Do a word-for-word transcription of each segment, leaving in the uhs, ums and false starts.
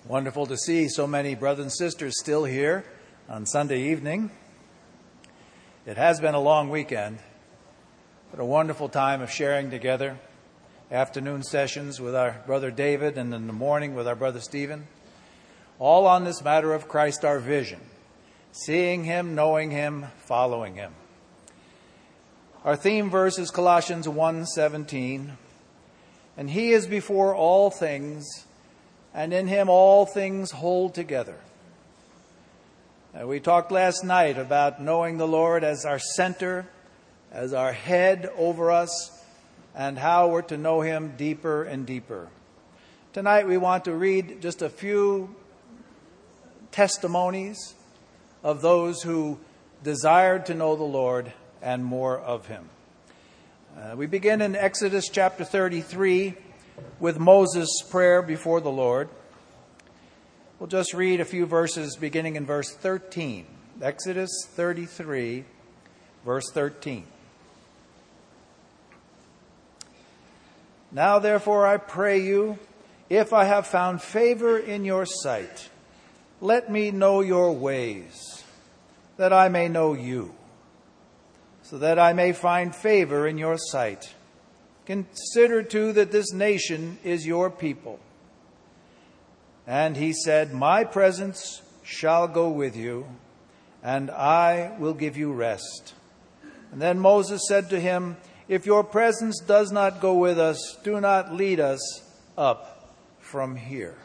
Wonderful to see so many brothers and sisters still here on Sunday evening. It has been a long weekend, but a wonderful time of sharing together. Afternoon sessions with our brother David and in the morning with our brother Stephen. All on this matter of Christ our vision. Seeing Him, knowing Him, following Him. Our theme verse is Colossians one seventeen. And He is before all things, and in Him all things hold together. Uh, we talked last night about knowing the Lord as our center, as our head over us, and how we're to know Him deeper and deeper. Tonight we want to read just a few testimonies of those who desired to know the Lord and more of Him. Uh, we begin in Exodus chapter thirty-three with Moses' prayer before the Lord. We'll just read a few verses beginning in verse thirteen. Exodus thirty-three, verse thirteen. Now therefore I pray you, if I have found favor in your sight, let me know your ways, that I may know you, so that I may find favor in your sight. Consider too that this nation is your people. And he said, my presence shall go with you, and I will give you rest. And then Moses said to him, if your presence does not go with us, do not lead us up from here.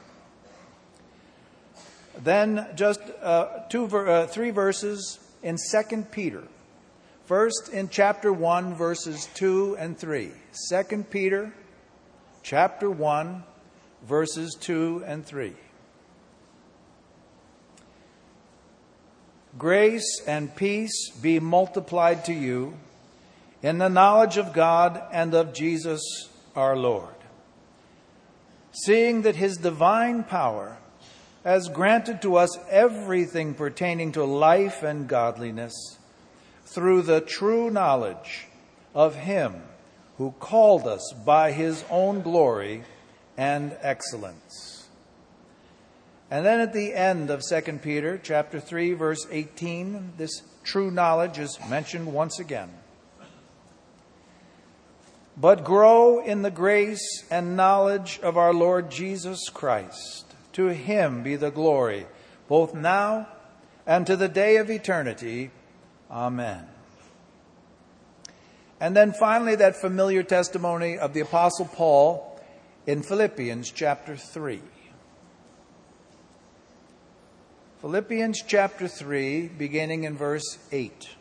Then just uh, two, uh, three verses in Second Peter. First, in chapter one, verses two and three. Second Peter, chapter one, verses two and three. Grace and peace be multiplied to you in the knowledge of God and of Jesus our Lord, seeing that His divine power has granted to us everything pertaining to life and godliness, through the true knowledge of Him who called us by His own glory and excellence. And then at the end of Second Peter chapter three, verse eighteen, this true knowledge is mentioned once again. But grow in the grace and knowledge of our Lord Jesus Christ. To Him be the glory, both now and to the day of eternity. Amen. And then finally, that familiar testimony of the Apostle Paul in Philippians chapter three. Philippians chapter three, beginning in verse eight.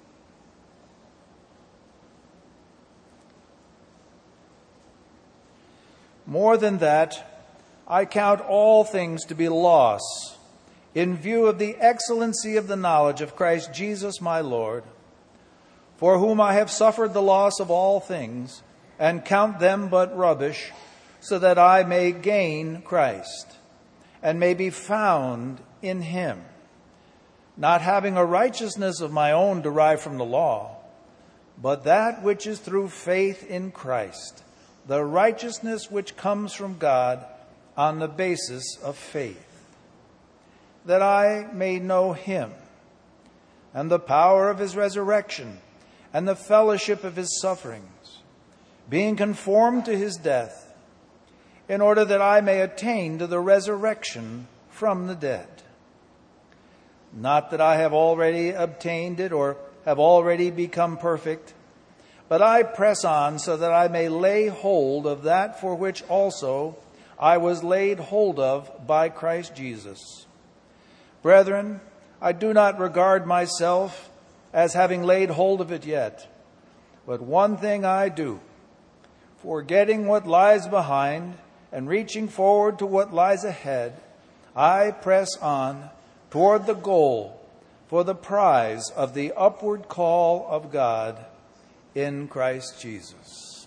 More than that, I count all things to be loss, in view of the excellency of the knowledge of Christ Jesus my Lord, for whom I have suffered the loss of all things, and count them but rubbish, so that I may gain Christ, and may be found in Him, not having a righteousness of my own derived from the law, but that which is through faith in Christ, the righteousness which comes from God on the basis of faith, that I may know Him, and the power of His resurrection, and the fellowship of His sufferings, being conformed to His death, in order that I may attain to the resurrection from the dead. Not that I have already obtained it or have already become perfect, but I press on so that I may lay hold of that for which also I was laid hold of by Christ Jesus. Brethren, I do not regard myself as having laid hold of it yet, but one thing I do, forgetting what lies behind and reaching forward to what lies ahead, I press on toward the goal for the prize of the upward call of God in Christ Jesus.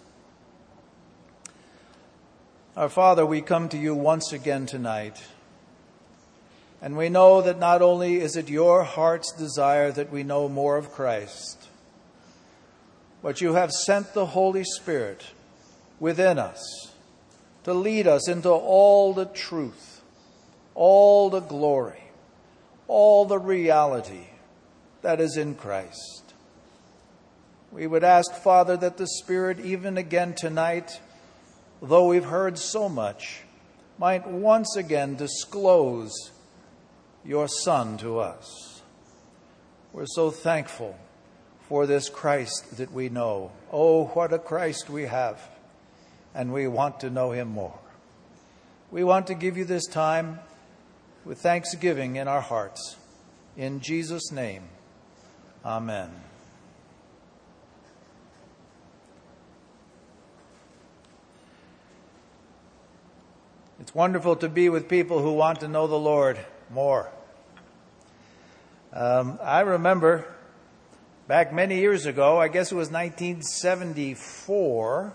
Our Father, we come to you once again tonight, and we know that not only is it your heart's desire that we know more of Christ, but you have sent the Holy Spirit within us to lead us into all the truth, all the glory, all the reality that is in Christ. We would ask, Father, that the Spirit, even again tonight, though we've heard so much, might once again disclose your Son to us. We're so thankful for this Christ that we know. Oh, what a Christ we have, and we want to know him more. We want to give you this time with thanksgiving in our hearts. In Jesus' name, amen. It's wonderful to be with people who want to know the Lord more. Um, I remember back many years ago, I guess it was nineteen seventy-four,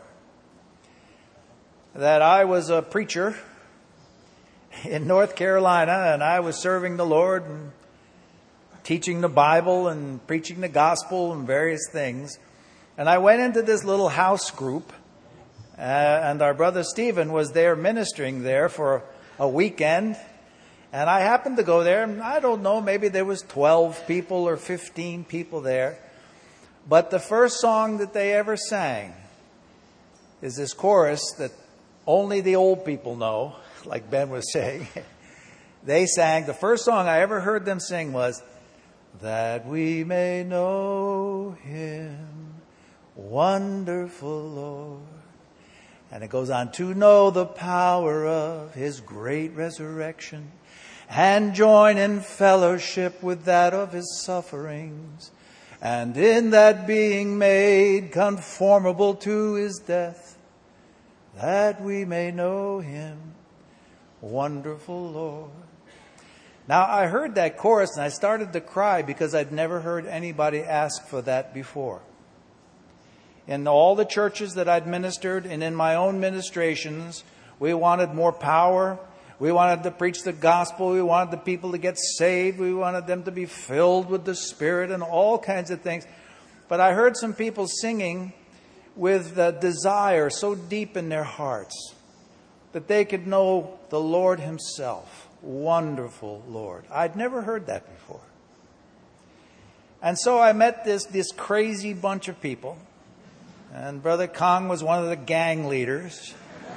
that I was a preacher in North Carolina, and I was serving the Lord and teaching the Bible and preaching the gospel and various things. And I went into this little house group, uh, and our brother Stephen was there ministering there for a weekend. And I happened to go there, and I don't know, maybe there was twelve people or fifteen people there. But the first song that they ever sang is this chorus that only the old people know, like Ben was saying. They sang, the first song I ever heard them sing was, "That we may know him, wonderful Lord." And it goes on, "To know the power of his great resurrection, and join in fellowship with that of his sufferings, and in that being made conformable to his death, that we may know him, wonderful Lord." Now, I heard that chorus and I started to cry because I'd never heard anybody ask for that before. In all the churches that I'd ministered and in my own ministrations, we wanted more power. We wanted to preach the gospel. We wanted the people to get saved. We wanted them to be filled with the Spirit and all kinds of things. But I heard some people singing with the desire so deep in their hearts that they could know the Lord himself. Wonderful Lord. I'd never heard that before. And so I met this, this crazy bunch of people. And Brother Kong was one of the gang leaders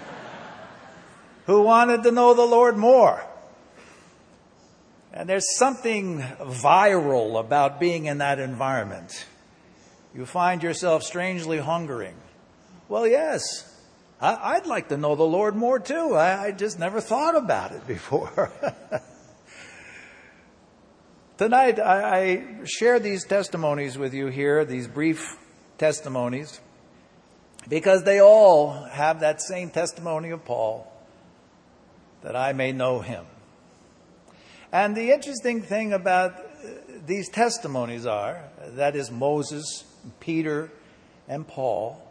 who wanted to know the Lord more. And there's something viral about being in that environment. You find yourself strangely hungering. Well, yes, I, I'd like to know the Lord more too. I, I just never thought about it before. Tonight, I, I share these testimonies with you here, these brief testimonies, because they all have that same testimony of Paul, that I may know him. And the interesting thing about these testimonies are, that is Moses, Peter, and Paul,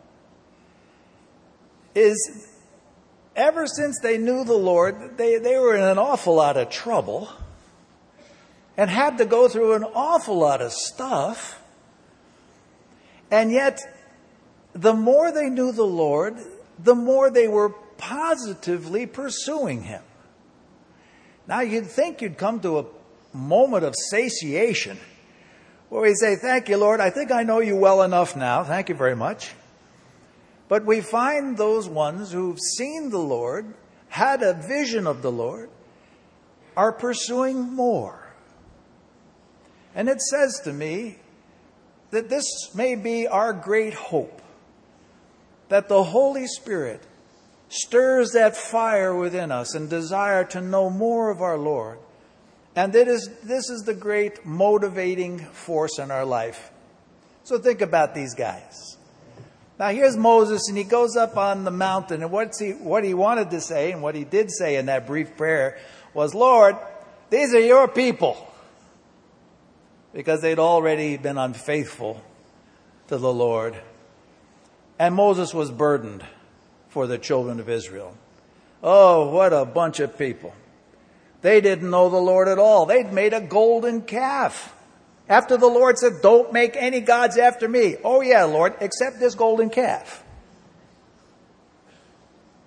is ever since they knew the Lord, they, they were in an awful lot of trouble and had to go through an awful lot of stuff. And yet, the more they knew the Lord, the more they were positively pursuing him. Now, you'd think you'd come to a moment of satiation where we say, "Thank you, Lord. I think I know you well enough now. Thank you very much." But we find those ones who've seen the Lord, had a vision of the Lord, are pursuing more. And it says to me that this may be our great hope, that the Holy Spirit stirs that fire within us and desire to know more of our Lord. And that is, this is the great motivating force in our life. So think about these guys. Now here's Moses, and he goes up on the mountain, and what's he, what he wanted to say, and what he did say in that brief prayer was, "Lord, these are your people." Because they'd already been unfaithful to the Lord. And Moses was burdened for the children of Israel. Oh, what a bunch of people. They didn't know the Lord at all. They'd made a golden calf. After the Lord said, "Don't make any gods after me." "Oh yeah, Lord, except this golden calf."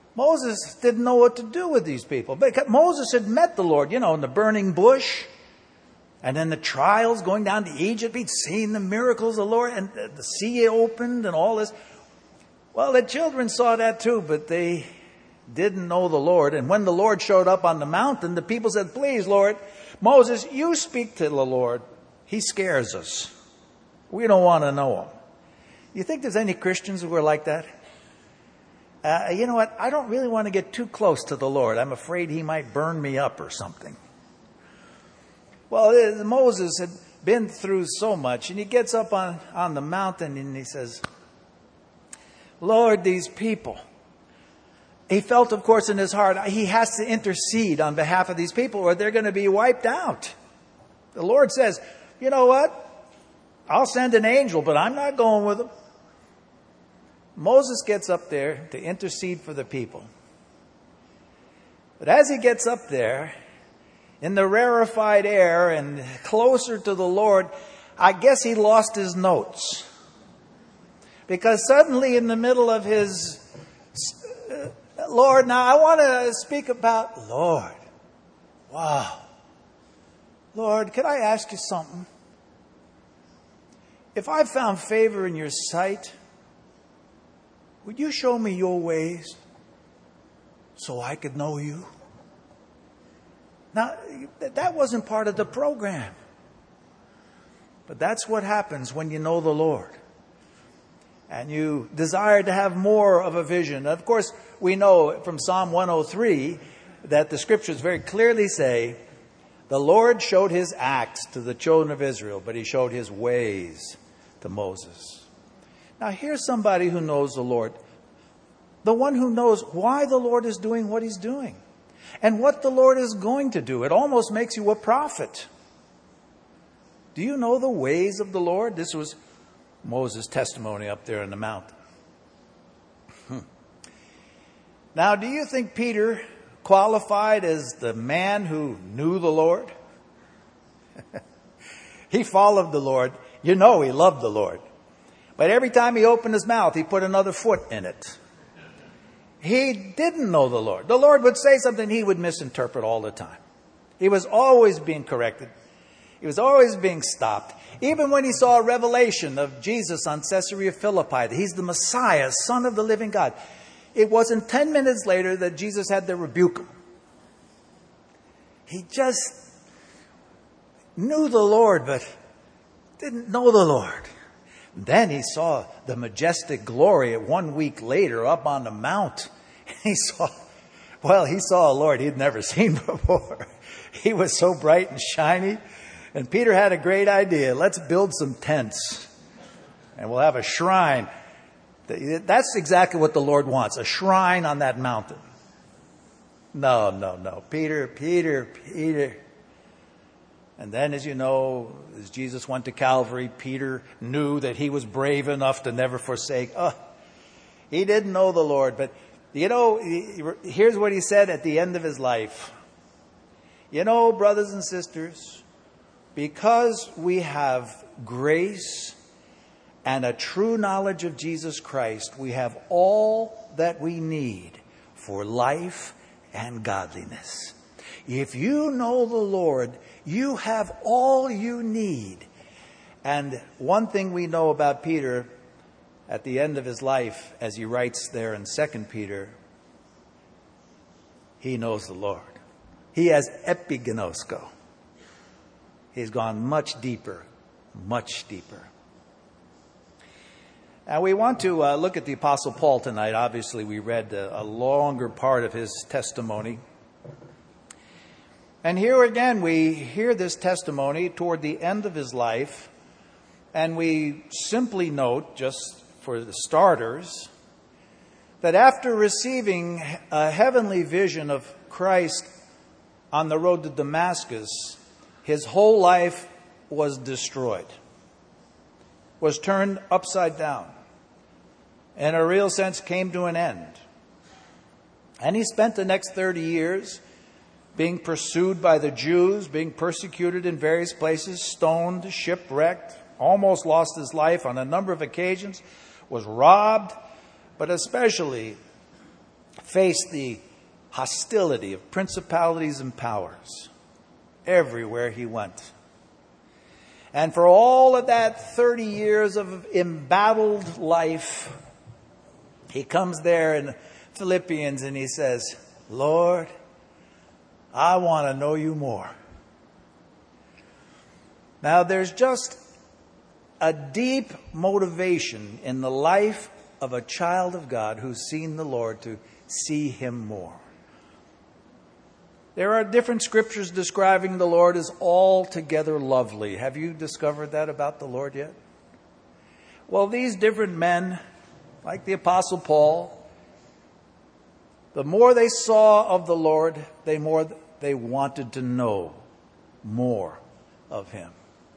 Moses didn't know what to do with these people. Because Moses had met the Lord, you know, in the burning bush. And then the trials going down to Egypt. He'd seen the miracles of the Lord. And the sea opened and all this. Well, the children saw that too, but they didn't know the Lord. And when the Lord showed up on the mountain, the people said, please, Lord, Moses, you speak to the Lord. He scares us. We don't want to know him. You think there's any Christians who are like that? Uh, you know what? I don't really want to get too close to the Lord. I'm afraid he might burn me up or something. Well, Moses had been through so much, and he gets up on, on the mountain and he says, Lord, these people. He felt, of course, in his heart, he has to intercede on behalf of these people or they're going to be wiped out. The Lord says, you know what? I'll send an angel, but I'm not going with them. Moses gets up there to intercede for the people. But as he gets up there, in the rarefied air and closer to the Lord, I guess he lost his notes. Because suddenly in the middle of his, uh, Lord, now I want to speak about, Lord, wow. Lord, could I ask you something? If I found favor in your sight, would you show me your ways so I could know you? Now, that wasn't part of the program. But that's what happens when you know the Lord. And you desire to have more of a vision. Of course, we know from Psalm one oh three that the scriptures very clearly say, the Lord showed his acts to the children of Israel, but he showed his ways to Moses. Now, here's somebody who knows the Lord. The one who knows why the Lord is doing what he's doing. And what the Lord is going to do. It almost makes you a prophet. Do you know the ways of the Lord? This was Moses' testimony up there on the mountain. Hmm. Now, do you think Peter qualified as the man who knew the Lord? He followed the Lord. You know he loved the Lord. But every time he opened his mouth, he put another foot in it. He didn't know the Lord. The Lord would say something he would misinterpret all the time. He was always being corrected. He was always being stopped. Even when he saw a revelation of Jesus on Caesarea Philippi, that he's the Messiah, Son of the living God. It wasn't ten minutes later that Jesus had to rebuke him. He just knew the Lord, but didn't know the Lord. Then he saw the majestic glory one week later up on the mount. He saw, well, he saw a Lord he'd never seen before. He was so bright and shiny. And Peter had a great idea. Let's build some tents and we'll have a shrine. That's exactly what the Lord wants, a shrine on that mountain. No, no, no. Peter, Peter, Peter. And then, as you know, as Jesus went to Calvary, Peter knew that he was brave enough to never forsake. Oh, he didn't know the Lord. But, you know, here's what he said at the end of his life. You know, brothers and sisters, because we have grace and a true knowledge of Jesus Christ, we have all that we need for life and godliness. If you know the Lord, you have all you need. And one thing we know about Peter at the end of his life, as he writes there in Second Peter, he knows the Lord. He has epigenosko. He's gone much deeper, much deeper. Now we want to uh, look at the Apostle Paul tonight. Obviously, we read a, a longer part of his testimony. And here again, we hear this testimony toward the end of his life, and we simply note, just for the starters, that after receiving a heavenly vision of Christ on the road to Damascus, his whole life was destroyed, was turned upside down, and in a real sense came to an end. And he spent the next thirty years being pursued by the Jews, being persecuted in various places, stoned, shipwrecked, almost lost his life on a number of occasions, was robbed, but especially faced the hostility of principalities and powers everywhere he went. And for all of that thirty years of embattled life, he comes there in Philippians and he says, Lord, I want to know you more. Now, there's just a deep motivation in the life of a child of God who's seen the Lord to see him more. There are different scriptures describing the Lord as altogether lovely. Have you discovered that about the Lord yet? Well, these different men, like the Apostle Paul, the more they saw of the Lord, the more they wanted to know more of him.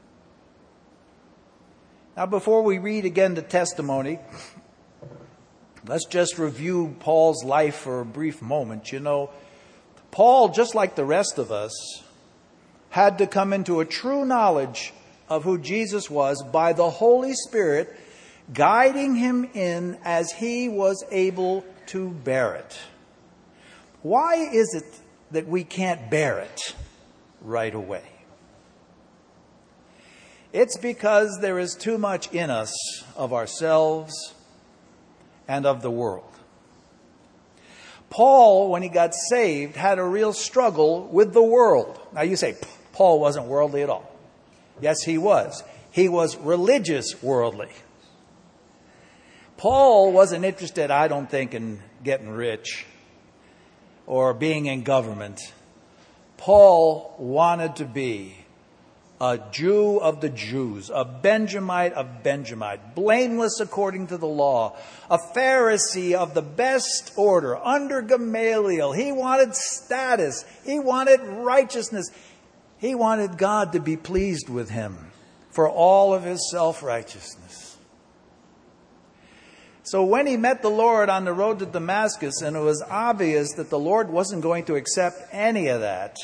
Now, before we read again the testimony, let's just review Paul's life for a brief moment. You know, Paul, just like the rest of us, had to come into a true knowledge of who Jesus was by the Holy Spirit guiding him in as he was able to bear it. Why is it that we can't bear it right away? It's because there is too much in us of ourselves and of the world. Paul, when he got saved, had a real struggle with the world. Now you say, Paul wasn't worldly at all. Yes, he was. He was religious worldly. Paul wasn't interested, I don't think, in getting rich or being in government. Paul wanted to be a Jew of the Jews, a Benjamite of Benjamite, blameless according to the law, a Pharisee of the best order, under Gamaliel. He wanted status. He wanted righteousness. He wanted God to be pleased with him for all of his self-righteousness. So when he met the Lord on the road to Damascus, and it was obvious that the Lord wasn't going to accept any of that,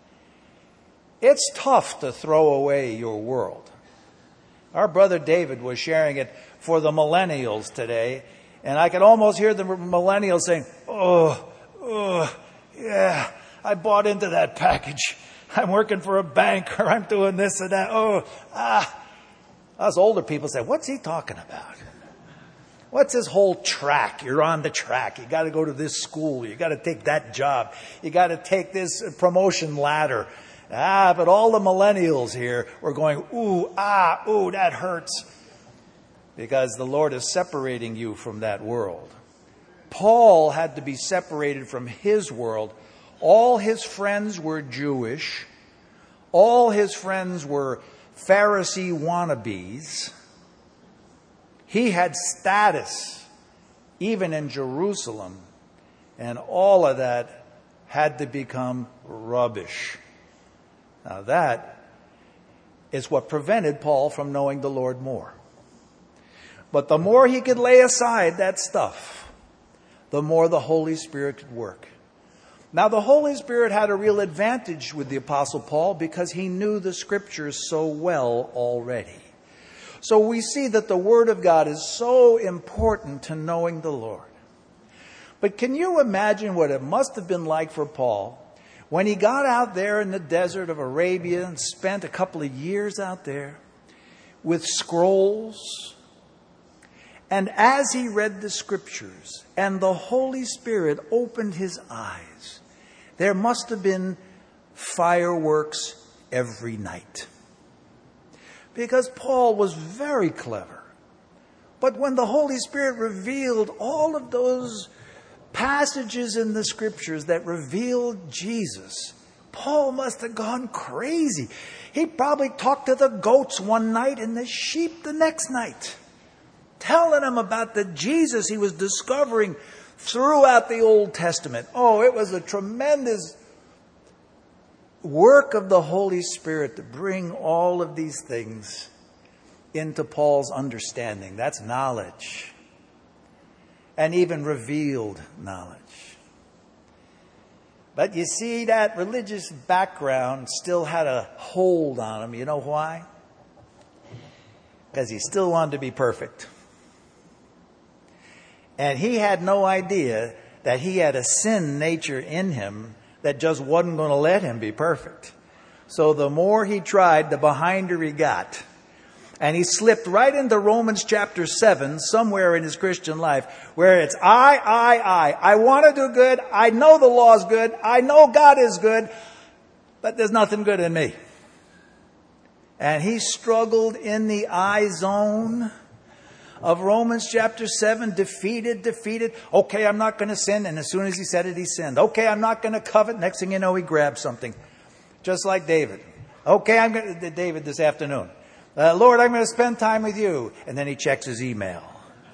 it's tough to throw away your world. Our brother David was sharing it for the millennials today, and I could almost hear the millennials saying, oh, oh, yeah, I bought into that package. I'm working for a bank, or I'm doing this and that. Oh, ah. Us older people say, what's he talking about? What's his whole track? You're on the track. You got to go to this school. You got to take that job. You got to take this promotion ladder. Ah, but all the millennials here were going, ooh, ah, ooh, that hurts. Because the Lord is separating you from that world. Paul had to be separated from his world. All his friends were Jewish. All his friends were Pharisee wannabes. He had status, even in Jerusalem. And all of that had to become rubbish. Now that is what prevented Paul from knowing the Lord more. But the more he could lay aside that stuff, the more the Holy Spirit could work. Now the Holy Spirit had a real advantage with the Apostle Paul because he knew the Scriptures so well already. So we see that the Word of God is so important to knowing the Lord. But can you imagine what it must have been like for Paul when he got out there in the desert of Arabia and spent a couple of years out there with scrolls? And as he read the Scriptures and the Holy Spirit opened his eyes, there must have been fireworks every night. Because Paul was very clever. But when the Holy Spirit revealed all of those passages in the Scriptures that revealed Jesus, Paul must have gone crazy. He probably talked to the goats one night and the sheep the next night, telling them about the Jesus he was discovering throughout the Old Testament. Oh, it was a tremendous work of the Holy Spirit to bring all of these things into Paul's understanding. That's knowledge. And even revealed knowledge. But you see, that religious background still had a hold on him. You know why? Because he still wanted to be perfect. And he had no idea that he had a sin nature in him that just wasn't going to let him be perfect. So the more he tried, the behinder he got. And he slipped right into Romans chapter seven, somewhere in his Christian life, where it's I, I, I. I want to do good. I know the law is good. I know God is good. But there's nothing good in me. And he struggled in the I zone of Romans chapter seven, defeated, defeated. Okay, I'm not going to sin. And as soon as he said it, he sinned. Okay, I'm not going to covet. Next thing you know, he grabbed something. Just like David. Okay, I'm going to, David this afternoon. Uh, Lord, I'm going to spend time with you. And then he checks his email.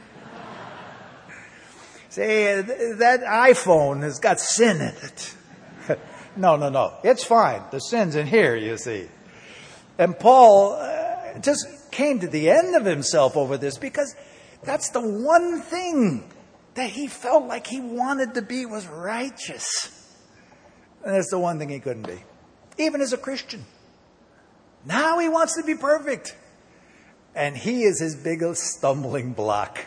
Say, that iPhone has got sin in it. no, no, no. It's fine. The sin's in here, you see. And Paul uh, just came to the end of himself over this because that's the one thing that he felt like he wanted to be was righteous. And that's the one thing he couldn't be, even as a Christian. Now he wants to be perfect. And he is his biggest stumbling block.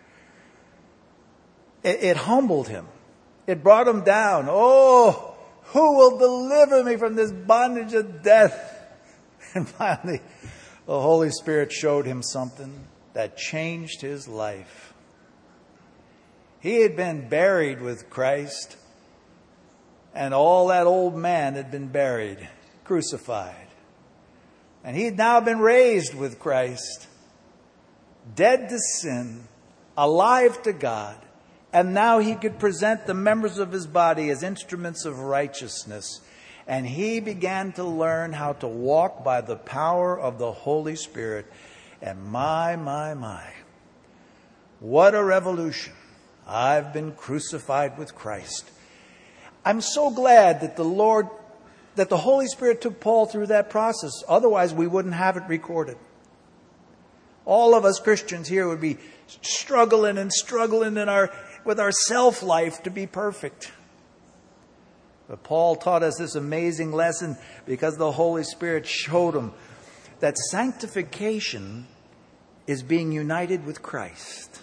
It, it humbled him. It brought him down. Oh, who will deliver me from this bondage of death? And finally, the Holy Spirit showed him something that changed his life. He had been buried with Christ, and all that old man had been buried, crucified. And he had now been raised with Christ, dead to sin, alive to God, and now he could present the members of his body as instruments of righteousness. And he began to learn how to walk by the power of the Holy Spirit. And my, my, my, what a revolution. I've been crucified with Christ. I'm so glad that the Lord, that the Holy Spirit took Paul through that process. Otherwise, we wouldn't have it recorded. All of us Christians here would be struggling and struggling in our, with our self-life to be perfect. But Paul taught us this amazing lesson because the Holy Spirit showed him that sanctification is being united with Christ.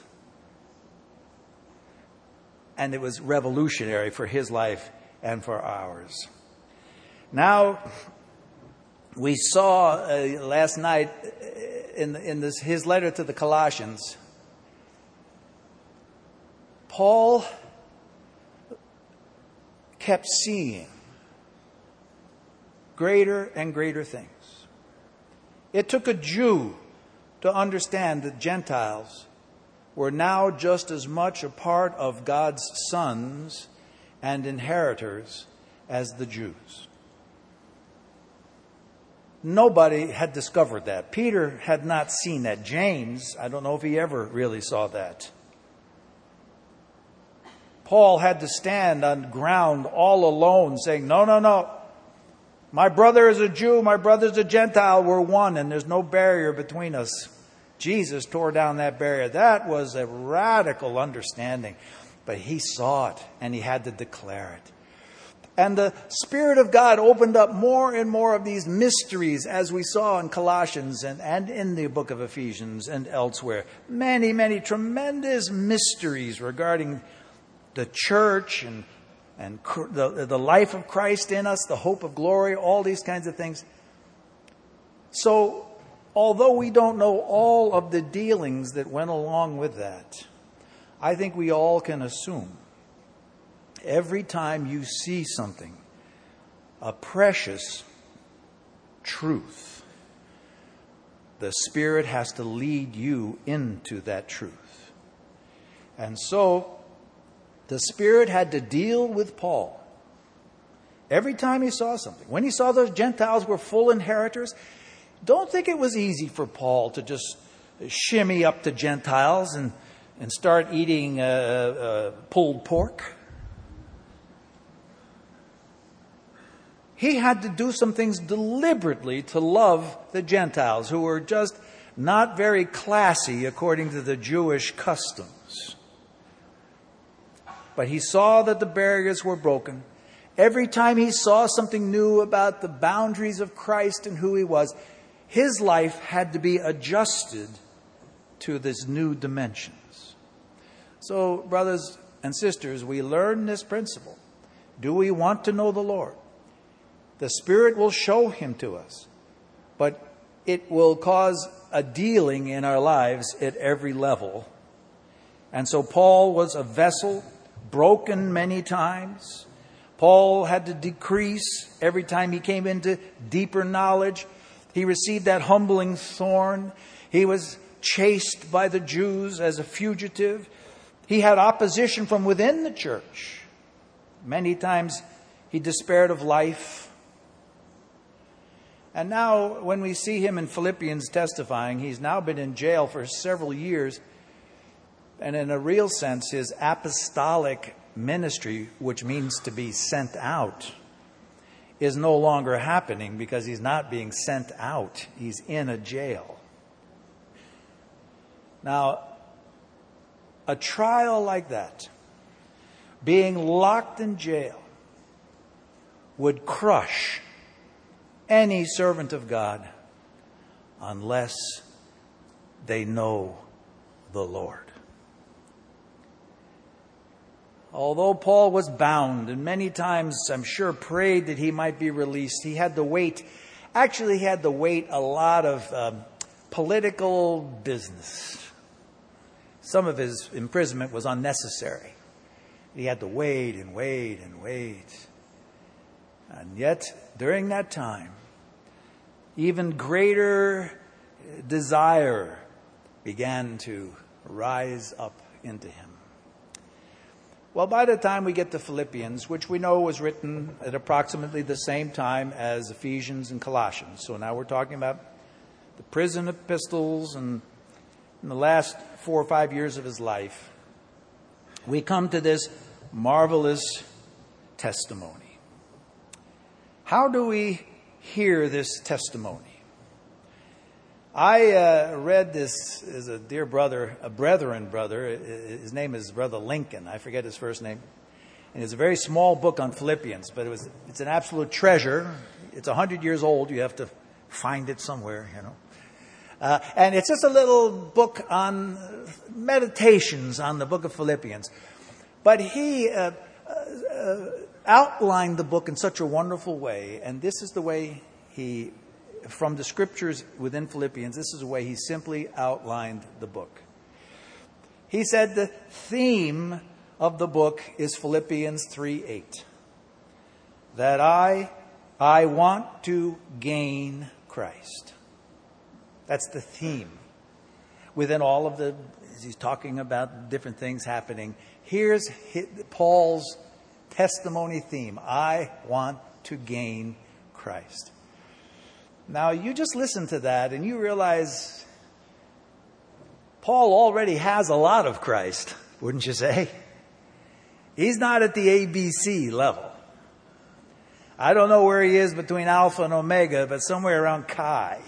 And it was revolutionary for his life and for ours. Now, we saw uh, last night in, in this, his letter to the Colossians, Paul kept seeing greater and greater things. It took a Jew to understand that Gentiles were now just as much a part of God's sons and inheritors as the Jews. Nobody had discovered that. Peter had not seen that. James, I don't know if he ever really saw that. Paul had to stand on ground all alone saying, no, no, no. My brother is a Jew, my brother's a Gentile. We're one and there's no barrier between us. Jesus tore down that barrier. That was a radical understanding. But he saw it and he had to declare it. And the Spirit of God opened up more and more of these mysteries as we saw in Colossians and, and in the book of Ephesians and elsewhere. Many, many tremendous mysteries regarding the church and, and the, the life of Christ in us, the hope of glory, all these kinds of things. So, although we don't know all of the dealings that went along with that, I think we all can assume every time you see something, a precious truth, the Spirit has to lead you into that truth. And so, the Spirit had to deal with Paul every time he saw something. When he saw those Gentiles were full inheritors, don't think it was easy for Paul to just shimmy up to Gentiles and, and start eating uh, uh, pulled pork. He had to do some things deliberately to love the Gentiles who were just not very classy according to the Jewish customs. But he saw that the barriers were broken. Every time he saw something new about the boundaries of Christ and who he was, his life had to be adjusted to these new dimensions. So, brothers, and sisters, we learn this principle. Do we want to know the Lord? The Spirit will show him to us, but it will cause a dealing in our lives at every level. And so Paul was a vessel, broken many times. Paul had to decrease every time he came into deeper knowledge. He received that humbling thorn. He was chased by the Jews as a fugitive. He had opposition from within the church. Many times he despaired of life. And now when we see him in Philippians testifying, he's now been in jail for several years. And in a real sense, his apostolic ministry, which means to be sent out, is no longer happening because he's not being sent out. He's in a jail. Now, a trial like that, being locked in jail, would crush any servant of God unless they know the Lord. Although Paul was bound and many times, I'm sure, prayed that he might be released, he had to wait. Actually, he had to wait a lot of um, political business. Some of his imprisonment was unnecessary. He had to wait and wait and wait. And yet, during that time, even greater desire began to rise up into him. Well, by the time we get to Philippians, which we know was written at approximately the same time as Ephesians and Colossians. So now we're talking about the prison epistles and in the last four or five years of his life, we come to this marvelous testimony. How do we hear this testimony? I uh, read this as a dear brother, a brethren brother. His name is Brother Lincoln. I forget his first name. And it's a very small book on Philippians, but it was it's an absolute treasure. It's one hundred years old. You have to find it somewhere, you know. Uh, and it's just a little book on meditations on the book of Philippians. But he uh, uh, outlined the book in such a wonderful way. And this is the way he, from the scriptures within Philippians, this is the way he simply outlined the book. He said the theme of the book is Philippians three eight. That I, I want to gain Christ. That's the theme. Within all of the, as he's talking about different things happening, here's Paul's testimony theme. I want to gain Christ. Now, you just listen to that and you realize Paul already has a lot of Christ, wouldn't you say? He's not at the A B C level. I don't know where he is between Alpha and Omega, but somewhere around Chi.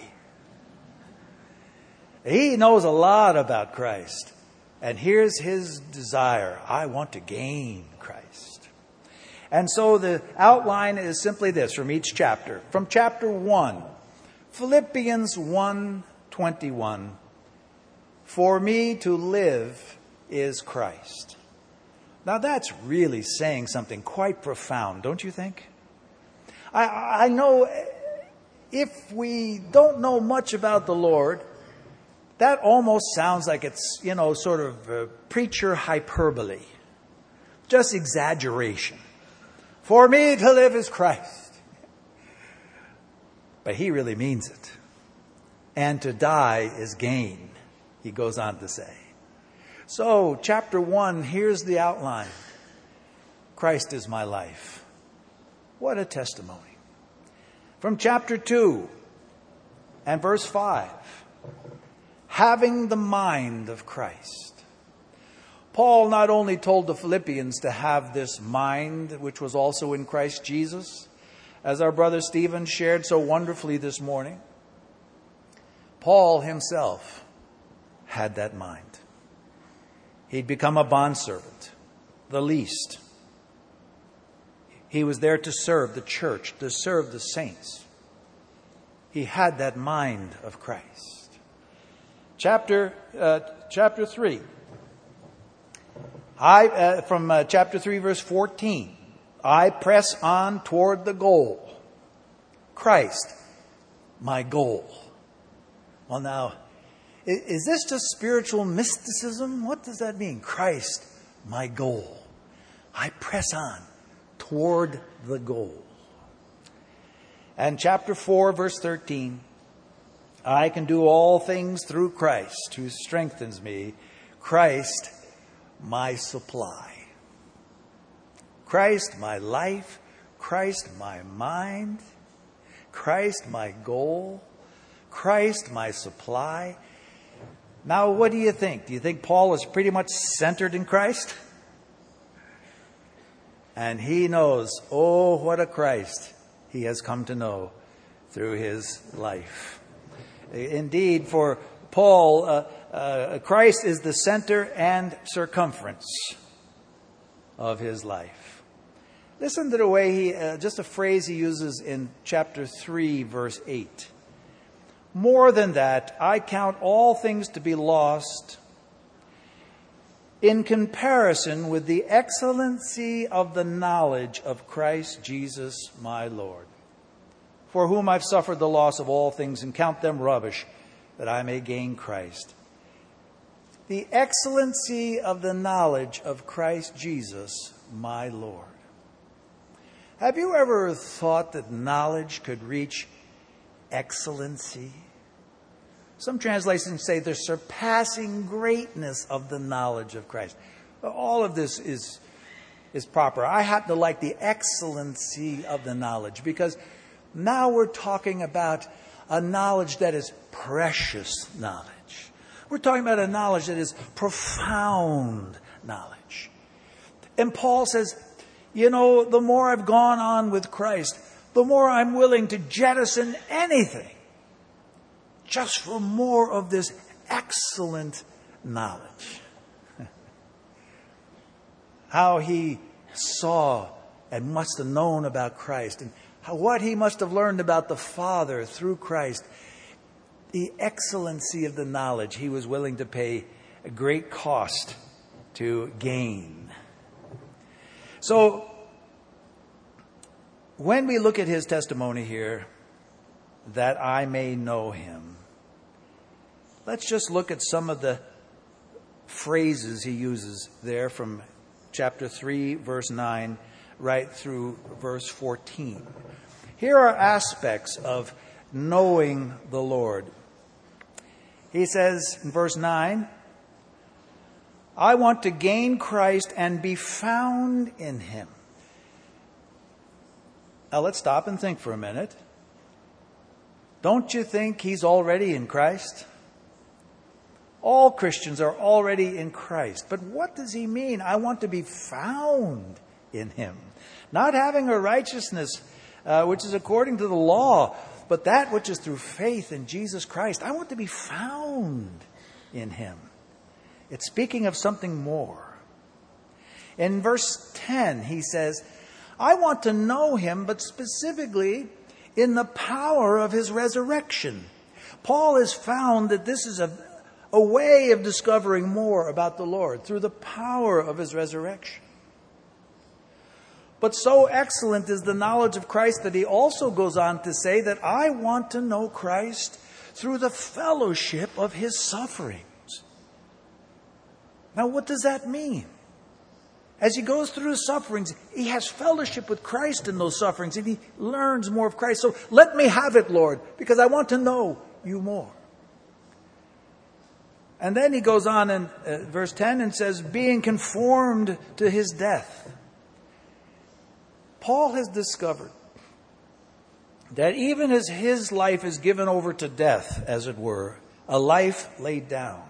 He knows a lot about Christ. And here's his desire. I want to gain Christ. And so the outline is simply this from each chapter. From chapter one, Philippians one twenty-one. For me to live is Christ. Now that's really saying something quite profound, don't you think? I, I know if we don't know much about the Lord, that almost sounds like it's, you know, sort of uh, preacher hyperbole. Just exaggeration. For me to live is Christ. But he really means it. And to die is gain, he goes on to say. So, chapter one, here's the outline. Christ is my life. What a testimony. From chapter two and verse five. Having the mind of Christ. Paul not only told the Philippians to have this mind, which was also in Christ Jesus, as our brother Stephen shared so wonderfully this morning, Paul himself had that mind. He'd become a bondservant, the least. He was there to serve the church, to serve the saints. He had that mind of Christ. Chapter uh, chapter three. I, uh, from uh, chapter three, verse fourteen, I press on toward the goal. Christ, my goal. Well, now, is, is this just spiritual mysticism? What does that mean? Christ, my goal. I press on toward the goal. And chapter four, verse thirteen, I can do all things through Christ who strengthens me. Christ, my supply. Christ, my life. Christ, my mind. Christ, my goal. Christ, my supply. Now, what do you think? Do you think Paul is pretty much centered in Christ? And he knows, oh, what a Christ he has come to know through his life. Indeed, for Paul, uh, uh, Christ is the center and circumference of his life. Listen to the way he, uh, just a phrase he uses in chapter three, verse eight. More than that, I count all things to be lost in comparison with the excellency of the knowledge of Christ Jesus my Lord, for whom I've suffered the loss of all things and count them rubbish, that I may gain Christ. The excellency of the knowledge of Christ Jesus my Lord. Have you ever thought that knowledge could reach excellency? Some translations say the surpassing greatness of the knowledge of Christ. All of this is, is proper. I happen to like the excellency of the knowledge because now we're talking about a knowledge that is precious knowledge. We're talking about a knowledge that is profound knowledge. And Paul says, you know, the more I've gone on with Christ, the more I'm willing to jettison anything just for more of this excellent knowledge. How he saw and must have known about Christ, and how, what he must have learned about the Father through Christ. The excellency of the knowledge he was willing to pay a great cost to gain. So, when we look at his testimony here, that I may know him, let's just look at some of the phrases he uses there from chapter three, verse nine, right through verse fourteen. Here are aspects of knowing the Lord. He says in verse nine, I want to gain Christ and be found in him. Now let's stop and think for a minute. Don't you think he's already in Christ? All Christians are already in Christ. But what does he mean? I want to be found in him. Not having a righteousness uh, which is according to the law, but that which is through faith in Jesus Christ. I want to be found in him. It's speaking of something more. In verse ten, he says, I want to know him, but specifically in the power of his resurrection. Paul has found that this is a, a way of discovering more about the Lord through the power of his resurrection. But so excellent is the knowledge of Christ that he also goes on to say that I want to know Christ through the fellowship of his sufferings. Now, what does that mean? As he goes through his sufferings, he has fellowship with Christ in those sufferings, and he learns more of Christ. So let me have it, Lord, because I want to know you more. And then he goes on in uh, verse ten and says, being conformed to his death. Paul has discovered that even as his life is given over to death, as it were, a life laid down,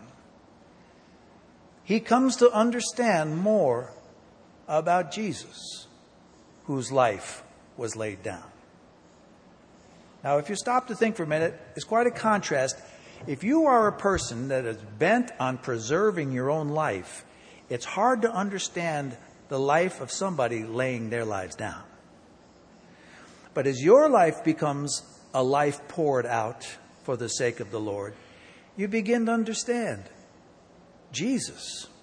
he comes to understand more about Jesus, whose life was laid down. Now, if you stop to think for a minute, it's quite a contrast. If you are a person that is bent on preserving your own life, it's hard to understand the life of somebody laying their lives down. But as your life becomes a life poured out for the sake of the Lord, you begin to understand Jesus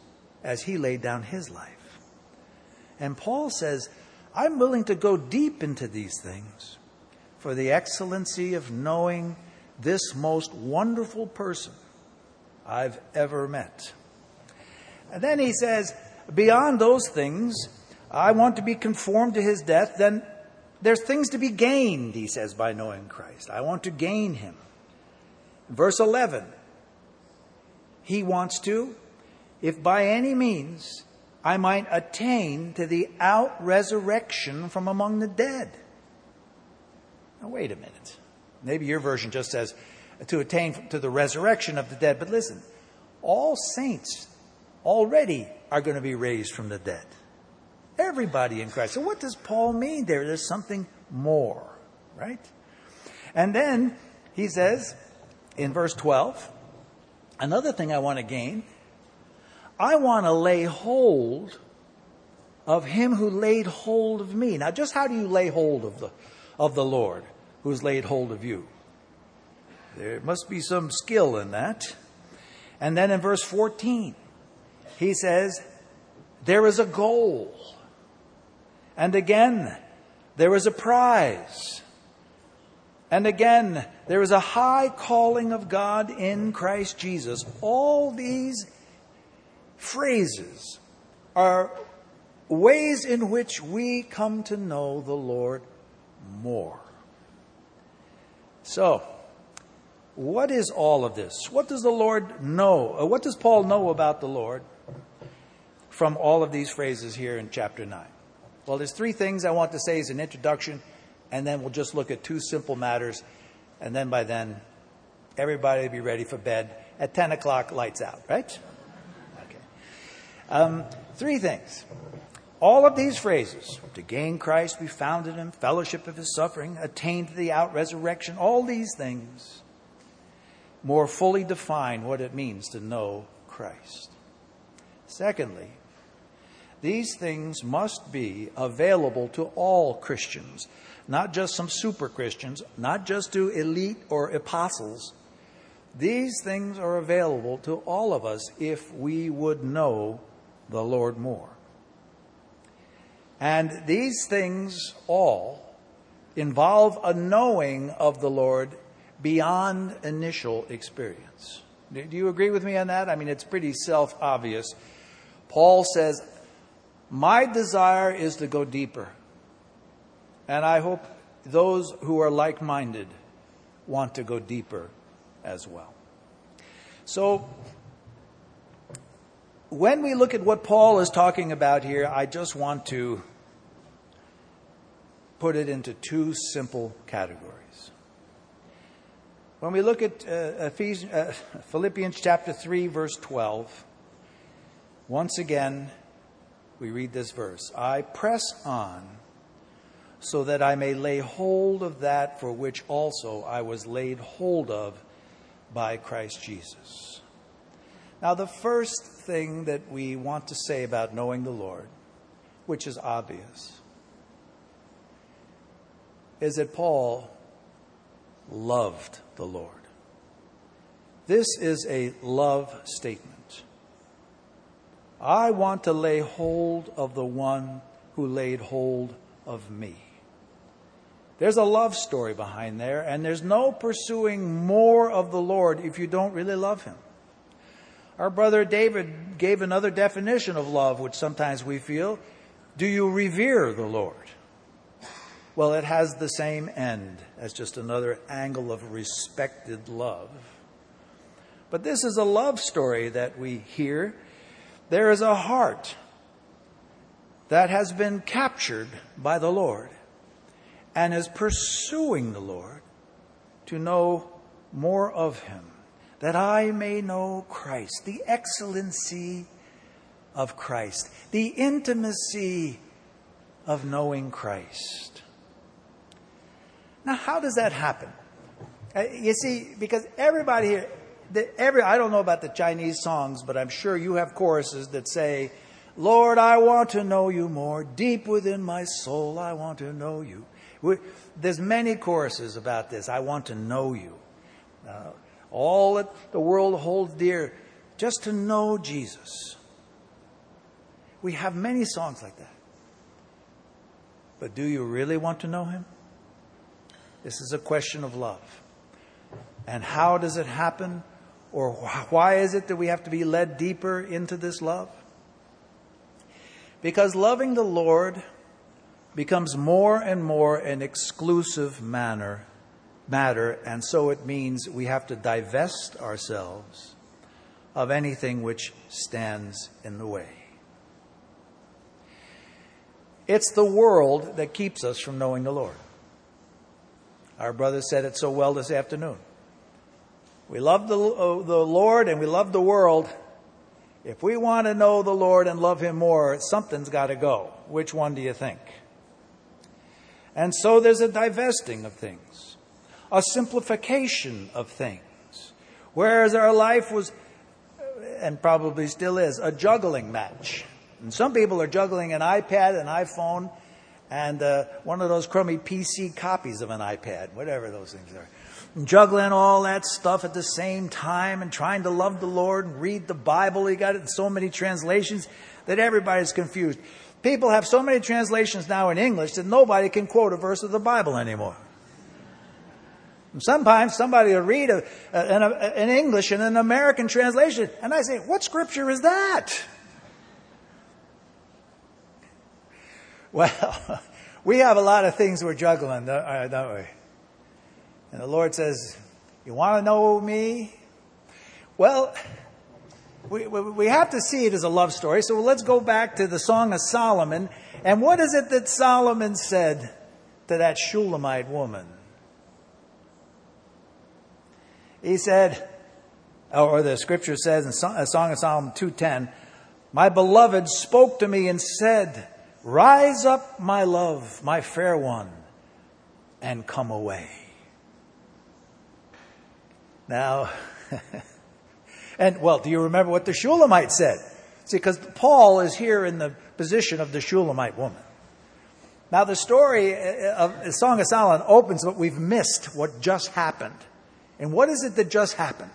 as he laid down his life. And Paul says, I'm willing to go deep into these things for the excellency of knowing this most wonderful person I've ever met. And then he says, beyond those things, I want to be conformed to his death. Then there's things to be gained, he says, by knowing Christ. I want to gain him. Verse eleven, he wants to, if by any means I might attain to the out-resurrection from among the dead. Now, wait a minute. Maybe your version just says to attain to the resurrection of the dead. But listen, all saints already are going to be raised from the dead. Everybody in Christ. So what does Paul mean there? There's something more, right? And then he says in verse twelve, another thing I want to gain, I want to lay hold of him who laid hold of me. Now, just how do you lay hold of the of the Lord who's laid hold of you? There must be some skill in that. And then in verse fourteen, he says, there is a goal. And again, there is a prize. And again, there is a high calling of God in Christ Jesus. All these phrases are ways in which we come to know the Lord more. So, what is all of this? What does the Lord know? What does Paul know about the Lord from all of these phrases here in chapter nine? Well, there's three things I want to say as an introduction, and then we'll just look at two simple matters, and then by then, everybody will be ready for bed. At ten o'clock, lights out, right? Okay. Um, three things. All of these phrases, to gain Christ, be found in him, fellowship of his suffering, attain to the out-resurrection, all these things more fully define what it means to know Christ. Secondly, these things must be available to all Christians, not just some super Christians, not just to elite or apostles. These things are available to all of us if we would know the Lord more. And these things all involve a knowing of the Lord beyond initial experience. Do you agree with me on that? I mean, it's pretty self-obvious. Paul says, my desire is to go deeper. And I hope those who are like-minded want to go deeper as well. So, when we look at what Paul is talking about here, I just want to put it into two simple categories. When we look at uh, Ephesians, uh, Philippians chapter three, verse twelve, once again, we read this verse, I press on so that I may lay hold of that for which also I was laid hold of by Christ Jesus. Now, the first thing that we want to say about knowing the Lord, which is obvious, is that Paul loved the Lord. This is a love statement. I want to lay hold of the one who laid hold of me. There's a love story behind there, and there's no pursuing more of the Lord if you don't really love him. Our brother David gave another definition of love, which sometimes we feel. Do you revere the Lord? Well, it has the same end as just another angle of respected love. But this is a love story that we hear. There is a heart that has been captured by the Lord and is pursuing the Lord to know more of him, that I may know Christ, the excellency of Christ, the intimacy of knowing Christ. Now, how does that happen? Uh, you see, because everybody here, the, every I don't know about the Chinese songs, but I'm sure you have choruses that say, Lord, I want to know you more. Deep within my soul, I want to know you. We're, there's many choruses about this. I want to know you. Uh, all that the world holds dear, just to know Jesus. We have many songs like that. But do you really want to know him? This is a question of love. And how does it happen? Or why is it that we have to be led deeper into this love? Because loving the Lord becomes more and more an exclusive manner, matter, and so it means we have to divest ourselves of anything which stands in the way. It's the world that keeps us from knowing the Lord. Our brother said it so well this afternoon. We love the, uh, the Lord and we love the world. If we want to know the Lord and love him more, something's got to go. Which one do you think? And so there's a divesting of things, a simplification of things. Whereas our life was, and probably still is, a juggling match. And some people are juggling an iPad, an iPhone, and uh, one of those crummy P C copies of an iPad, whatever those things are. And juggling all that stuff at the same time and trying to love the Lord and read the Bible. You got it in so many translations that everybody's confused. People have so many translations now in English that nobody can quote a verse of the Bible anymore. And sometimes somebody will read a, a, an, an English and an American translation, and I say, what scripture is that? Well, we have a lot of things we're juggling, don't we? And the Lord says, you want to know me? Well, we, we have to see it as a love story. So let's go back to the Song of Solomon. And what is it that Solomon said to that Shulamite woman? He said, or the scripture says in Song of Solomon two ten, my beloved spoke to me and said, rise up, my love, my fair one, and come away. Now, and well, do you remember what the Shulamite said? See, because Paul is here in the position of the Shulamite woman. Now, the story of the Song of Solomon opens, but we've missed what just happened. And what is it that just happened?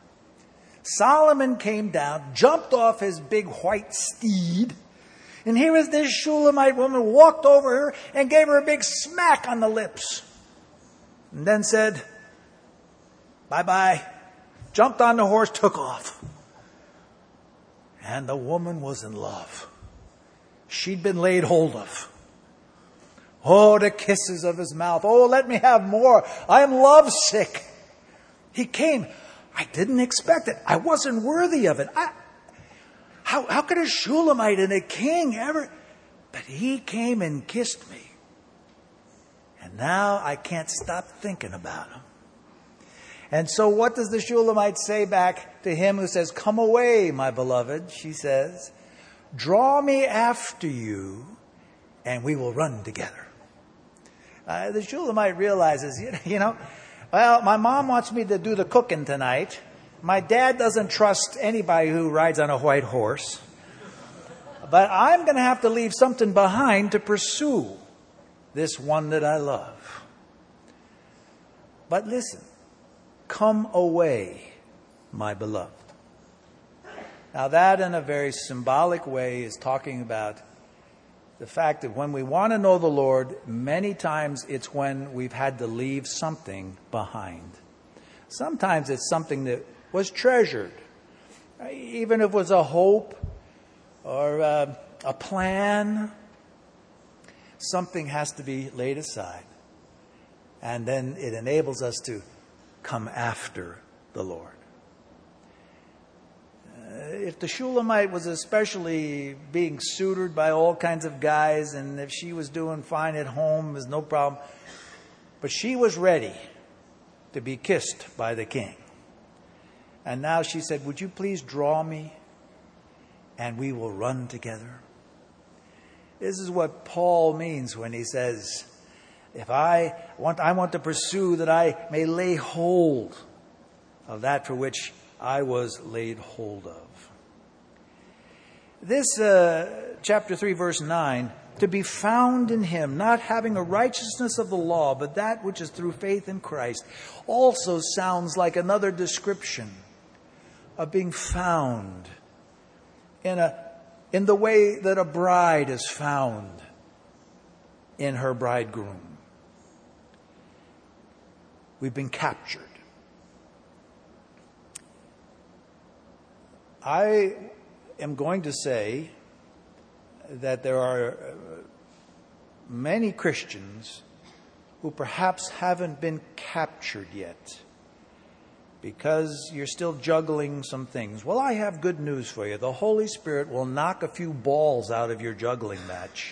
Solomon came down, jumped off his big white steed, and here is this Shulamite woman walked over her and gave her a big smack on the lips. And then said, bye-bye. Jumped on the horse, took off. And the woman was in love. She'd been laid hold of. Oh, the kisses of his mouth. Oh, let me have more. I am lovesick. He came. I didn't expect it. I wasn't worthy of it. I, how, how could a Shulamite and a king ever? But he came and kissed me. And now I can't stop thinking about him. And so what does the Shulamite say back to him who says, come away, my beloved? She says, draw me after you and we will run together. Uh, the Shulamite realizes, you know, well, my mom wants me to do the cooking tonight. My dad doesn't trust anybody who rides on a white horse. But I'm going to have to leave something behind to pursue this one that I love. But listen, come away, my beloved. Now that in a very symbolic way is talking about the fact that when we want to know the Lord, many times it's when we've had to leave something behind. Sometimes it's something that was treasured, even if it was a hope or a, a plan. Something has to be laid aside. And then it enables us to come after the Lord. If the Shulamite was especially being suitored by all kinds of guys, and if she was doing fine at home, there's no problem. But she was ready to be kissed by the king. And now she said, would you please draw me and we will run together? This is what Paul means when he says, if I want, I want to pursue that I may lay hold of that for which I was laid hold of. This uh, chapter three, verse nine, to be found in him, not having a righteousness of the law, but that which is through faith in Christ, also sounds like another description of being found in a in the way that a bride is found in her bridegroom. We've been captured. I am going to say that there are many Christians who perhaps haven't been captured yet because you're still juggling some things. Well, I have good news for you. The Holy Spirit will knock a few balls out of your juggling match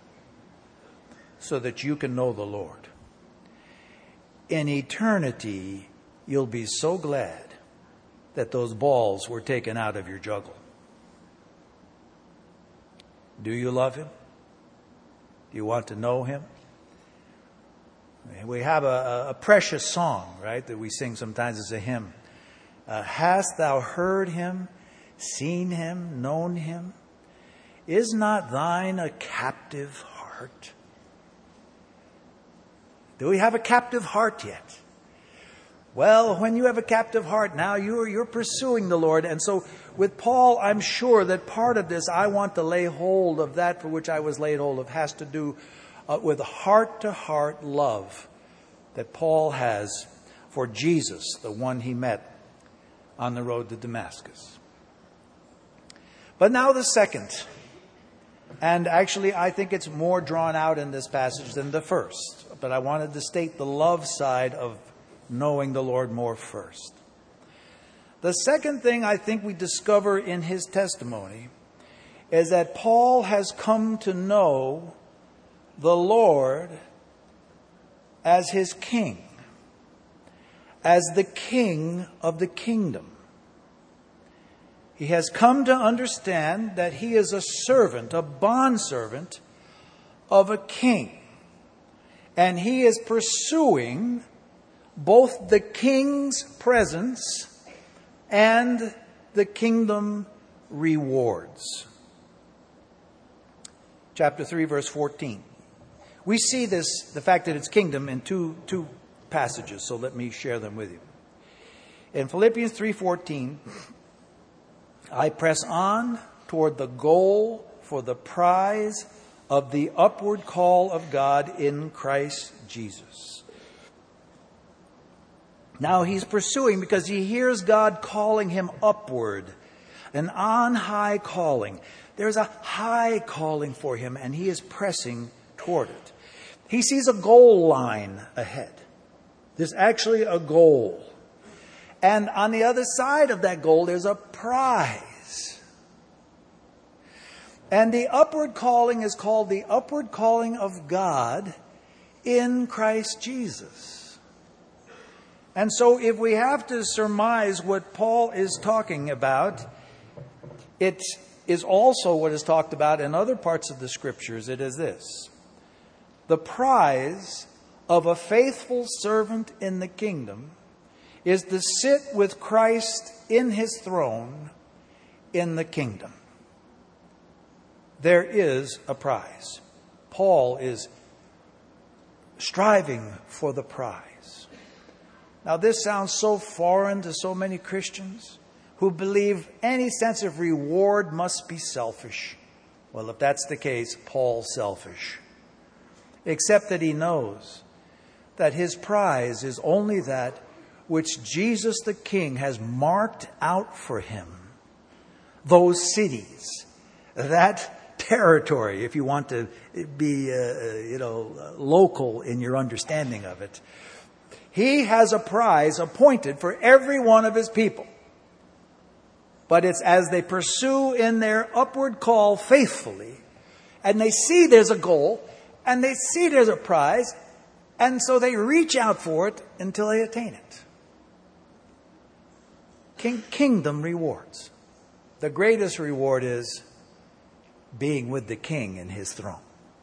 so that you can know the Lord. In eternity, you'll be so glad that those balls were taken out of your juggle. Do you love Him? Do you want to know Him? We have a, a precious song, right, that we sing sometimes as a hymn. Uh, Hast thou heard Him, seen Him, known Him? Is not thine a captive heart? Do we have a captive heart yet? Well, when you have a captive heart, now you're, you're pursuing the Lord. And so with Paul, I'm sure that part of this, I want to lay hold of that for which I was laid hold of, has to do uh, with heart-to-heart love that Paul has for Jesus, the one he met on the road to Damascus. But now the second, and actually I think it's more drawn out in this passage than the first, but I wanted to state the love side of knowing the Lord more first. The second thing I think we discover in his testimony is that Paul has come to know the Lord as his king, as the king of the kingdom. He has come to understand that he is a servant, a bondservant of a king. And he is pursuing both the king's presence and the kingdom rewards. Chapter three, verse fourteen. We see this, the fact that it's kingdom, in two, two passages, so let me share them with you. In Philippians three fourteen, I press on toward the goal for the prize of the upward call of God in Christ Jesus. Now he's pursuing because he hears God calling him upward, an on-high calling. There's a high calling for him, and he is pressing toward it. He sees a goal line ahead. There's actually a goal. And on the other side of that goal, there's a prize. And the upward calling is called the upward calling of God in Christ Jesus. And so if we have to surmise what Paul is talking about, it is also what is talked about in other parts of the Scriptures. It is this: the prize of a faithful servant in the kingdom is to sit with Christ in his throne in the kingdom. There is a prize. Paul is striving for the prize. Now, this sounds so foreign to so many Christians who believe any sense of reward must be selfish. Well, if that's the case, Paul's selfish. Except that he knows that his prize is only that which Jesus the King has marked out for him. Those cities, that territory, if you want to be, uh, you know, local in your understanding of it. He has a prize appointed for every one of his people. But it's as they pursue in their upward call faithfully, and they see there's a goal, and they see there's a prize, and so they reach out for it until they attain it. King, kingdom rewards. The greatest reward is being with the King in his throne.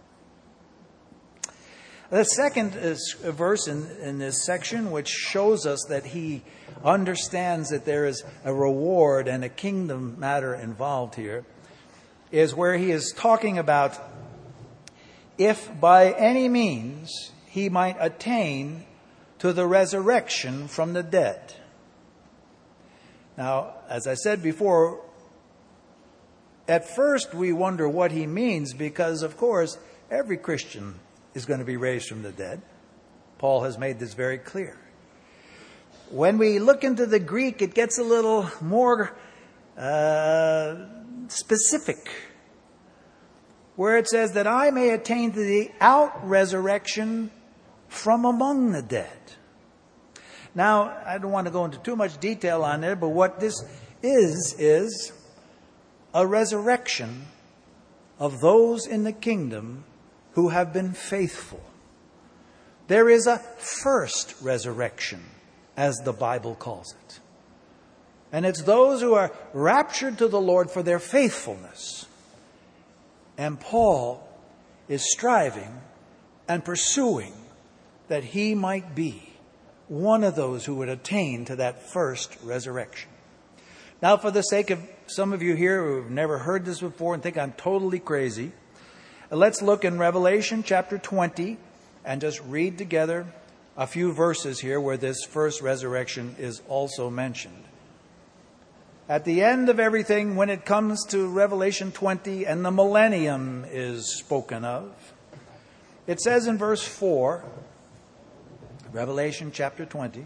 The second is a verse in, in this section which shows us that he understands that there is a reward and a kingdom matter involved here, is where he is talking about if by any means he might attain to the resurrection from the dead. Now, as I said before, at first we wonder what he means because, of course, every Christian is going to be raised from the dead. Paul has made this very clear. When we look into the Greek, it gets a little more uh, specific, where it says that I may attain to the out-resurrection from among the dead. Now, I don't want to go into too much detail on it, but what this is, is a resurrection of those in the kingdom who have been faithful. There is a first resurrection, as the Bible calls it. And it's those who are raptured to the Lord for their faithfulness. And Paul is striving and pursuing that he might be one of those who would attain to that first resurrection. Now, for the sake of some of you here who have never heard this before and think I'm totally crazy, let's look in Revelation chapter twenty and just read together a few verses here where this first resurrection is also mentioned. At the end of everything, when it comes to Revelation twenty and the millennium is spoken of, it says in verse four, Revelation chapter twenty,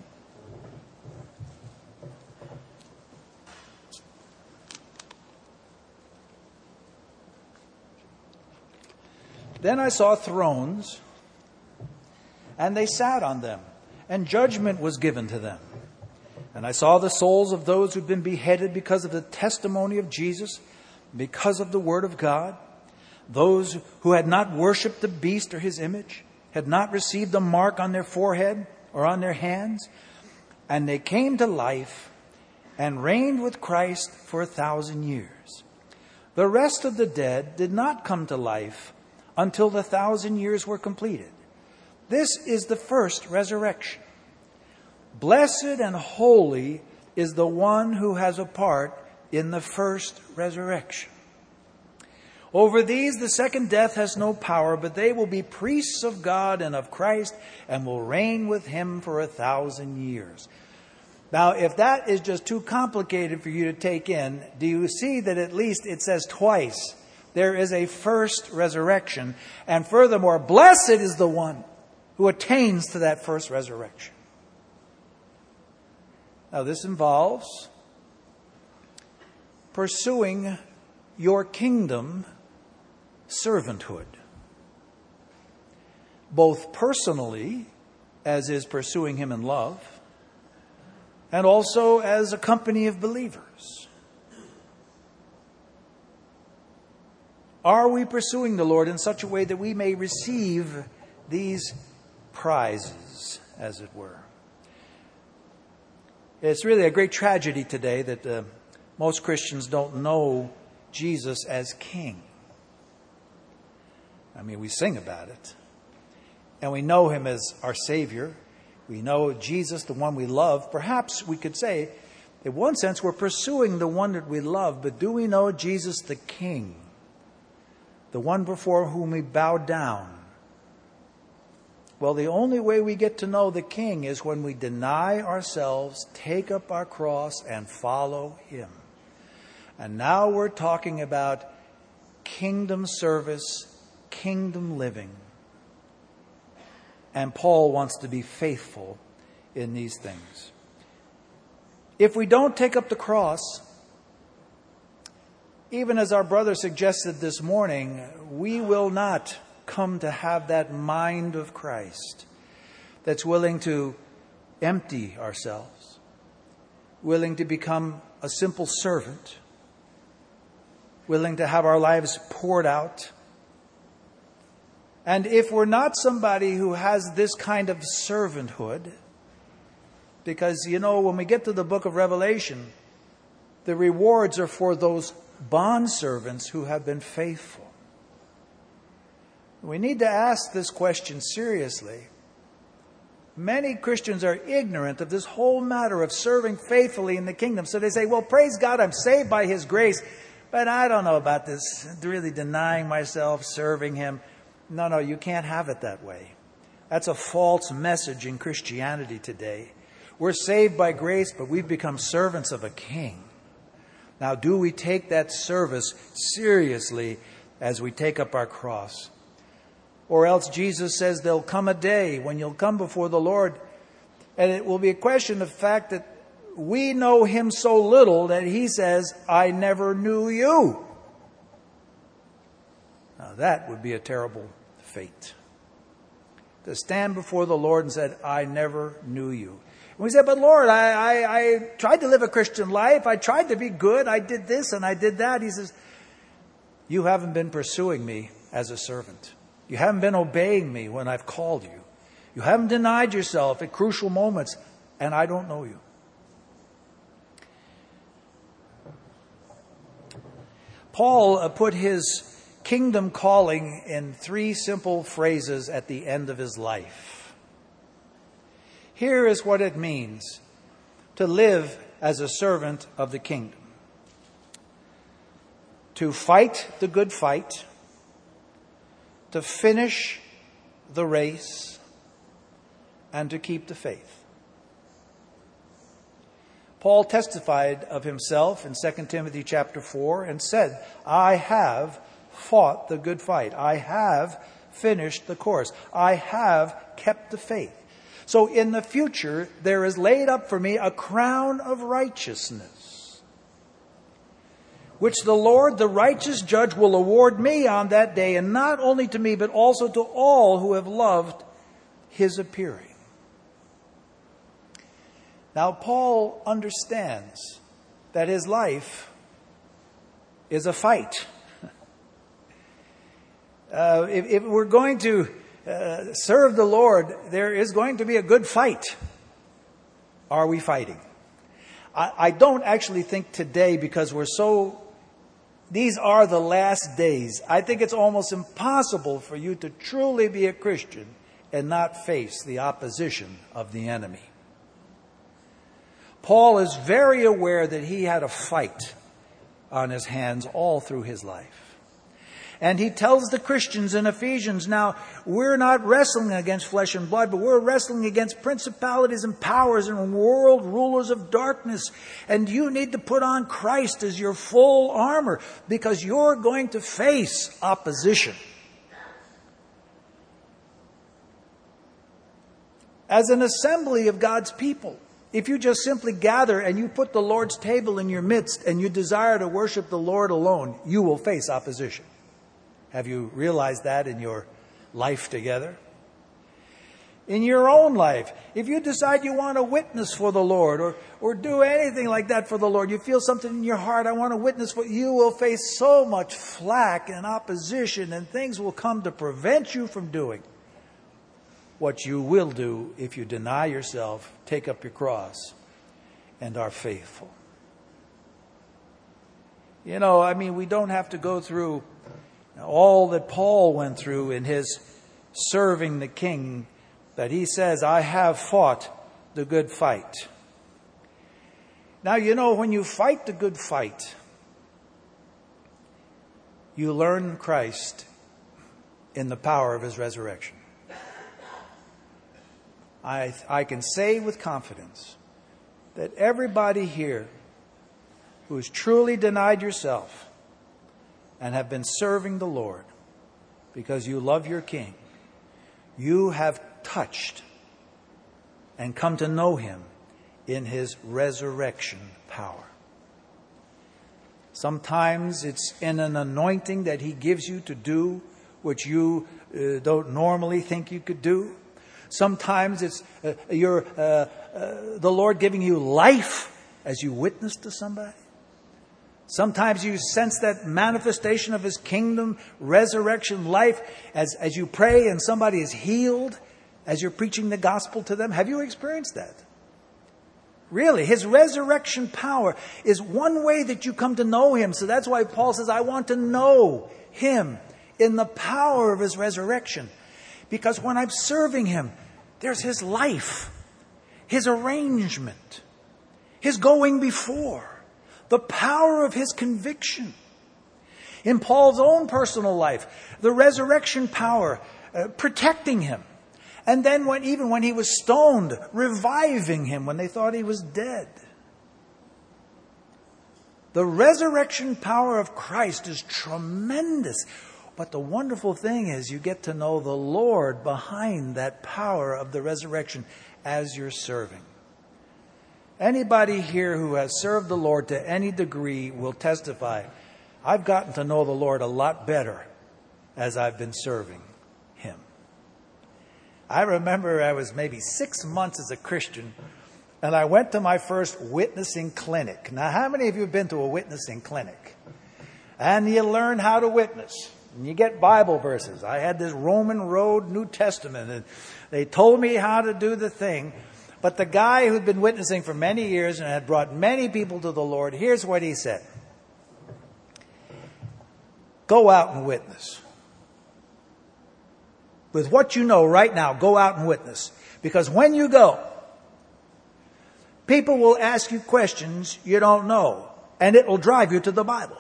then I saw thrones, and they sat on them, and judgment was given to them. And I saw the souls of those who'd been beheaded because of the testimony of Jesus, because of the word of God, those who had not worshipped the beast or his image, had not received a mark on their forehead or on their hands, and they came to life and reigned with Christ for a thousand years. The rest of the dead did not come to life until the thousand years were completed. This is the first resurrection. Blessed and holy is the one who has a part in the first resurrection. Over these, the second death has no power, but they will be priests of God and of Christ and will reign with him for a thousand years. Now, if that is just too complicated for you to take in, do you see that at least it says twice there is a first resurrection? And furthermore, blessed is the one who attains to that first resurrection. Now, this involves pursuing your kingdom servanthood, both personally, as is pursuing him in love, and also as a company of believers. Are we pursuing the Lord in such a way that we may receive these prizes, as it were? It's really a great tragedy today that uh, most Christians don't know Jesus as King. I mean, we sing about it. And we know him as our Savior. We know Jesus, the one we love. Perhaps we could say, in one sense, we're pursuing the one that we love. But do we know Jesus the King? The one before whom we bow down? Well, the only way we get to know the King is when we deny ourselves, take up our cross, and follow him. And now we're talking about kingdom service, kingdom living. And Paul wants to be faithful in these things. If we don't take up the cross, even as our brother suggested this morning, we will not come to have that mind of Christ that's willing to empty ourselves, willing to become a simple servant, willing to have our lives poured out. And if we're not somebody who has this kind of servanthood, because, you know, when we get to the book of Revelation, the rewards are for those bondservants who have been faithful. We need to ask this question seriously. Many Christians are ignorant of this whole matter of serving faithfully in the kingdom. So they say, well, praise God, I'm saved by his grace, but I don't know about this, really denying myself, serving him. No, no, you can't have it that way. That's a false message in Christianity today. We're saved by grace, but we've become servants of a king. Now, do we take that service seriously as we take up our cross? Or else Jesus says there'll come a day when you'll come before the Lord, and it will be a question of the fact that we know him so little that he says, I never knew you. Now, that would be a terrible fate. To stand before the Lord and said, I never knew you. And we said, but Lord, I, I, I tried to live a Christian life. I tried to be good. I did this and I did that. He says, you haven't been pursuing me as a servant. You haven't been obeying me when I've called you. You haven't denied yourself at crucial moments, and I don't know you. Paul uh, put his kingdom calling in three simple phrases at the end of his life. Here is what it means to live as a servant of the kingdom. To fight the good fight, to finish the race, and to keep the faith. Paul testified of himself in Second Timothy chapter four and said, I have fought the good fight. I have finished the course. I have kept the faith. So in the future, there is laid up for me a crown of righteousness, which the Lord, the righteous judge, will award me on that day, and not only to me, but also to all who have loved his appearing. Now, Paul understands that his life is a fight. Uh, if, if we're going to uh, serve the Lord, there is going to be a good fight. Are we fighting? I, I don't actually think today, because we're so, these are the last days. I think it's almost impossible for you to truly be a Christian and not face the opposition of the enemy. Paul is very aware that he had a fight on his hands all through his life. And he tells the Christians in Ephesians, now, we're not wrestling against flesh and blood, but we're wrestling against principalities and powers and world rulers of darkness. And you need to put on Christ as your full armor, because you're going to face opposition. As an assembly of God's people, if you just simply gather and you put the Lord's table in your midst and you desire to worship the Lord alone, you will face opposition. Have you realized that in your life together? In your own life, if you decide you want to witness for the Lord, or, or do anything like that for the Lord, you feel something in your heart, I want to witness for you, will face so much flack and opposition, and things will come to prevent you from doing what you will do if you deny yourself, take up your cross, and are faithful. You know, I mean, we don't have to go through all that Paul went through in his serving the king, that he says, I have fought the good fight. Now, you know, when you fight the good fight, you learn Christ in the power of his resurrection. I, I can say with confidence that everybody here who has truly denied yourself and have been serving the Lord because you love your King, you have touched and come to know him in his resurrection power. Sometimes it's in an anointing that he gives you to do which you uh, don't normally think you could do. Sometimes it's uh, your, uh, uh, the Lord giving you life as you witness to somebody. Sometimes you sense that manifestation of his kingdom, resurrection life, as, as you pray and somebody is healed as you're preaching the gospel to them. Have you experienced that? Really, his resurrection power is one way that you come to know him. So that's why Paul says, I want to know him in the power of his resurrection. Because when I'm serving him, there's his life, his arrangement, his going before, the power of his conviction. In Paul's own personal life, the resurrection power uh, protecting him. And then when even when he was stoned, reviving him when they thought he was dead. The resurrection power of Christ is tremendous. But the wonderful thing is you get to know the Lord behind that power of the resurrection as you're serving. Anybody here who has served the Lord to any degree will testify, I've gotten to know the Lord a lot better as I've been serving Him. I remember I was maybe six months as a Christian, and I went to my first witnessing clinic. Now, how many of you have been to a witnessing clinic? And you learn how to witness. And you get Bible verses. I had this Roman Road New Testament, and they told me how to do the thing. But the guy who'd been witnessing for many years and had brought many people to the Lord, here's what he said. Go out and witness. With what you know right now, go out and witness. Because when you go, people will ask you questions you don't know, and it will drive you to the Bible.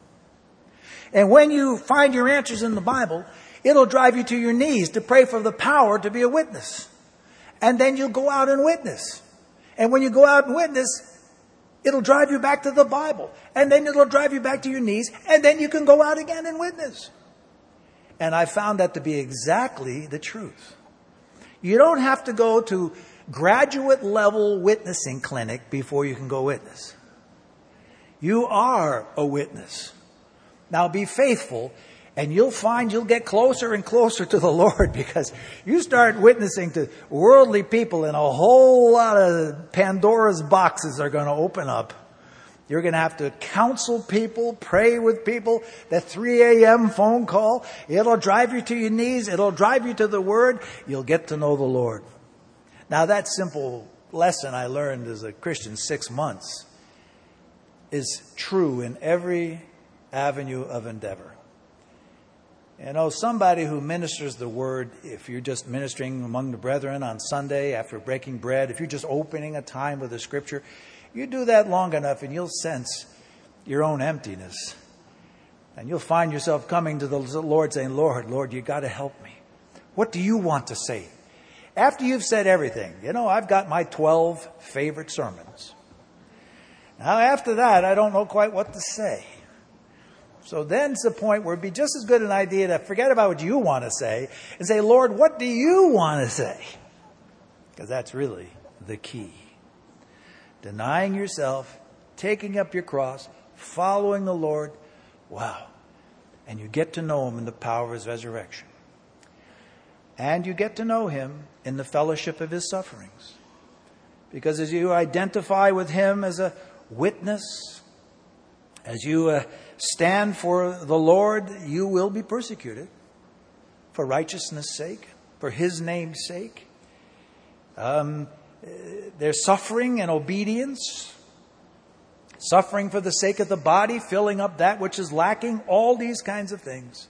And when you find your answers in the Bible, it'll drive you to your knees to pray for the power to be a witness. And then you'll go out and witness. And when you go out and witness, it'll drive you back to the Bible. And then it'll drive you back to your knees. And then you can go out again and witness. And I found that to be exactly the truth. You don't have to go to graduate level witnessing clinic before you can go witness. You are a witness. Now be faithful, and you'll find you'll get closer and closer to the Lord, because you start witnessing to worldly people and a whole lot of Pandora's boxes are going to open up. You're going to have to counsel people, pray with people. That three a.m. phone call, it'll drive you to your knees. It'll drive you to the Word. You'll get to know the Lord. Now that simple lesson I learned as a Christian six months is true in every avenue of endeavor. You know, somebody who ministers the Word, if you're just ministering among the brethren on Sunday after breaking bread, if you're just opening a time with the Scripture, you do that long enough and you'll sense your own emptiness. And you'll find yourself coming to the Lord saying, Lord, Lord, you got to help me. What do you want to say? After you've said everything, you know, I've got my twelve favorite sermons. Now, after that, I don't know quite what to say. So then's the point where it'd be just as good an idea to forget about what you want to say and say, Lord, what do you want to say? Because that's really the key. Denying yourself, taking up your cross, following the Lord. Wow. And you get to know Him in the power of His resurrection. And you get to know Him in the fellowship of His sufferings. Because as you identify with Him as a witness, as you uh, stand for the Lord, you will be persecuted for righteousness' sake, for His name's sake. Um, there's suffering and obedience, suffering for the sake of the body, filling up that which is lacking, all these kinds of things.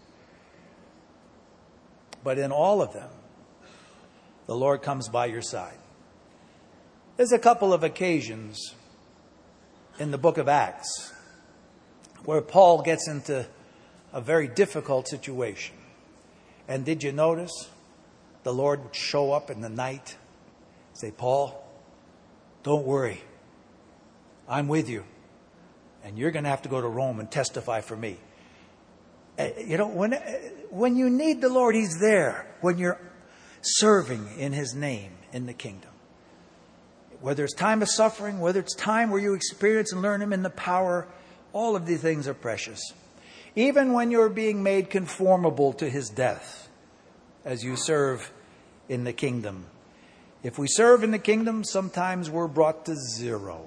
But in all of them, the Lord comes by your side. There's a couple of occasions in the book of Acts where Paul gets into a very difficult situation. And did you notice the Lord would show up in the night, say, Paul, don't worry. I'm with you. And you're going to have to go to Rome and testify for me. You know, when, when you need the Lord, He's there. When you're serving in His name in the kingdom. Whether it's time of suffering, whether it's time where you experience and learn Him in the power, all of these things are precious. Even when you're being made conformable to His death as you serve in the kingdom. If we serve in the kingdom, sometimes we're brought to zero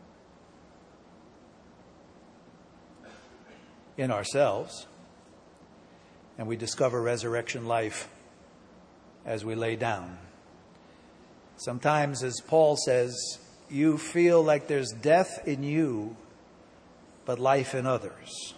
in ourselves. And we discover resurrection life as we lay down. Sometimes, as Paul says, you feel like there's death in you, but life in others.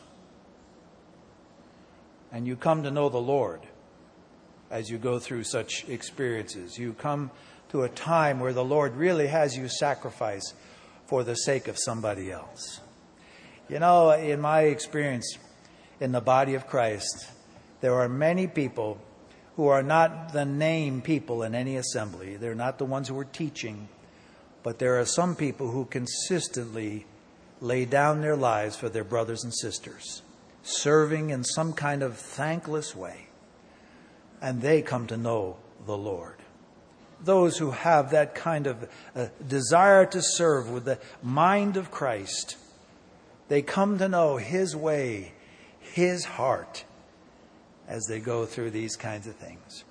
And you come to know the Lord as you go through such experiences. You come to a time where the Lord really has you sacrifice for the sake of somebody else. You know, in my experience in the body of Christ, there are many people who are not the name people in any assembly. They're not the ones who are teaching. But there are some people who consistently lay down their lives for their brothers and sisters, serving in some kind of thankless way. And they come to know the Lord. Those who have that kind of uh, desire to serve with the mind of Christ, they come to know His way, His heart, as they go through these kinds of things.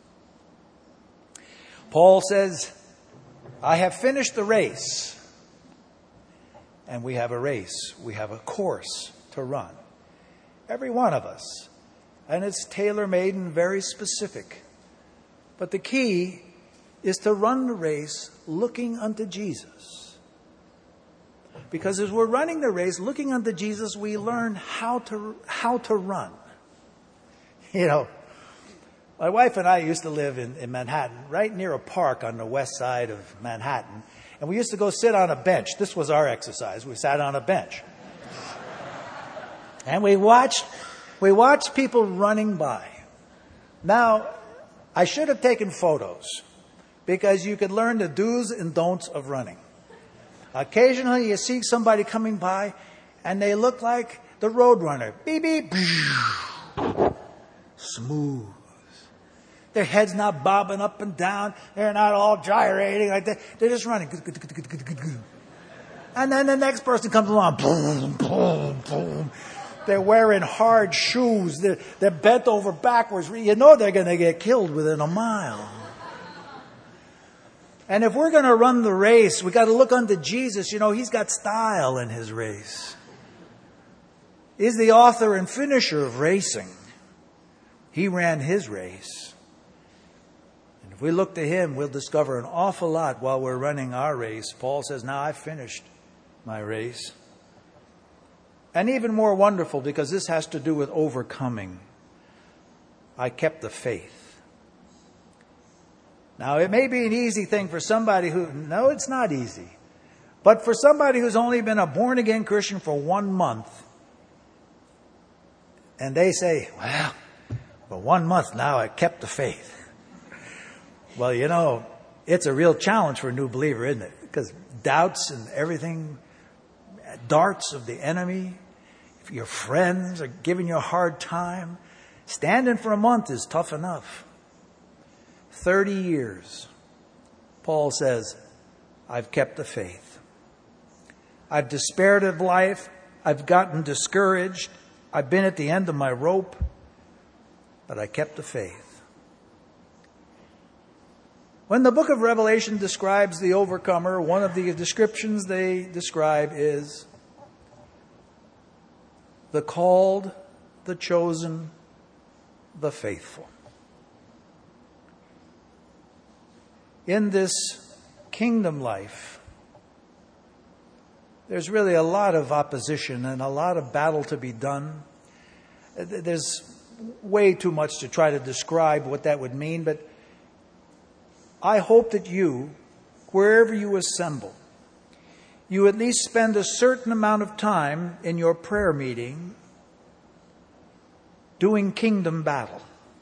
Paul says, I have finished the race. And we have a race. We have a course to run. Every one of us. And it's tailor-made and very specific. But the key is to run the race looking unto Jesus. Because as we're running the race, looking unto Jesus, we learn how to how to run. You know, my wife and I used to live in, in Manhattan, right near a park on the west side of Manhattan. And we used to go sit on a bench. This was our exercise. We sat on a bench. And we watched, we watched people running by. Now, I should have taken photos because you could learn the do's and don'ts of running. Occasionally you see somebody coming by and they look like the road runner. Beep, beep. Smooth. Their head's not bobbing up and down. They're not all gyrating like that. They're just running. And then the next person comes along. Boom, boom, boom. They're wearing hard shoes. They're, they're bent over backwards. You know they're going to get killed within a mile. And if we're going to run the race, we got to look unto Jesus. You know, He's got style in His race. He's the author and finisher of racing. He ran His race. And if we look to Him, we'll discover an awful lot while we're running our race. Paul says, now I've finished my race. And even more wonderful, because this has to do with overcoming, I kept the faith. Now, it may be an easy thing for somebody who, no, it's not easy. But for somebody who's only been a born-again Christian for one month, and they say, well, for one month now I kept the faith. Well, you know, it's a real challenge for a new believer, isn't it? Because doubts and everything, darts of the enemy, if your friends are giving you a hard time, standing for a month is tough enough. Thirty years, Paul says, I've kept the faith. I've despaired of life. I've gotten discouraged. I've been at the end of my rope, but I kept the faith. When the book of Revelation describes the overcomer, one of the descriptions they describe is the called, the chosen, the faithful. In this kingdom life, there's really a lot of opposition and a lot of battle to be done. There's way too much to try to describe what that would mean, but I hope that you, wherever you assemble, you at least spend a certain amount of time in your prayer meeting doing kingdom battle.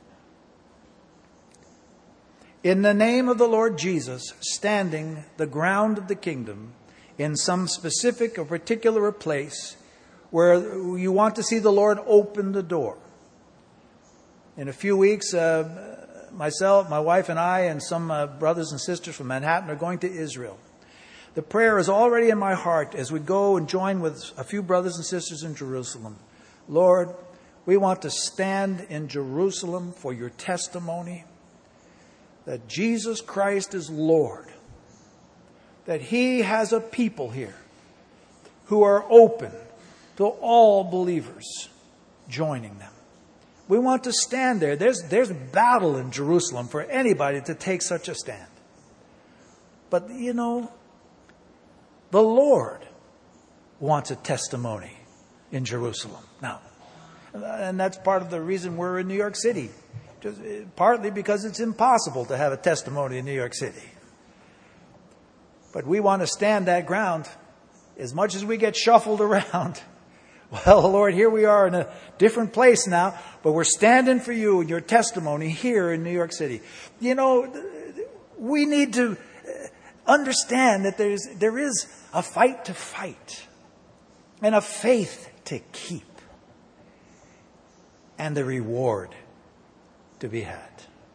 In the name of the Lord Jesus, standing the ground of the kingdom in some specific or particular place where you want to see the Lord open the door. In a few weeks, uh, myself, my wife and I and some uh, brothers and sisters from Manhattan are going to Israel. The prayer is already in my heart as we go and join with a few brothers and sisters in Jerusalem. Lord, we want to stand in Jerusalem for your testimony that Jesus Christ is Lord, that He has a people here who are open to all believers joining them. We want to stand there. There's, there's battle in Jerusalem for anybody to take such a stand. But, you know, the Lord wants a testimony in Jerusalem. Now, and that's part of the reason we're in New York City. Just, partly because it's impossible to have a testimony in New York City. But we want to stand that ground as much as we get shuffled around. Well, Lord, here we are in a different place now, but we're standing for you and your testimony here in New York City. You know, we need to understand that there's there is a fight to fight. and a faith to keep, and the reward to be had.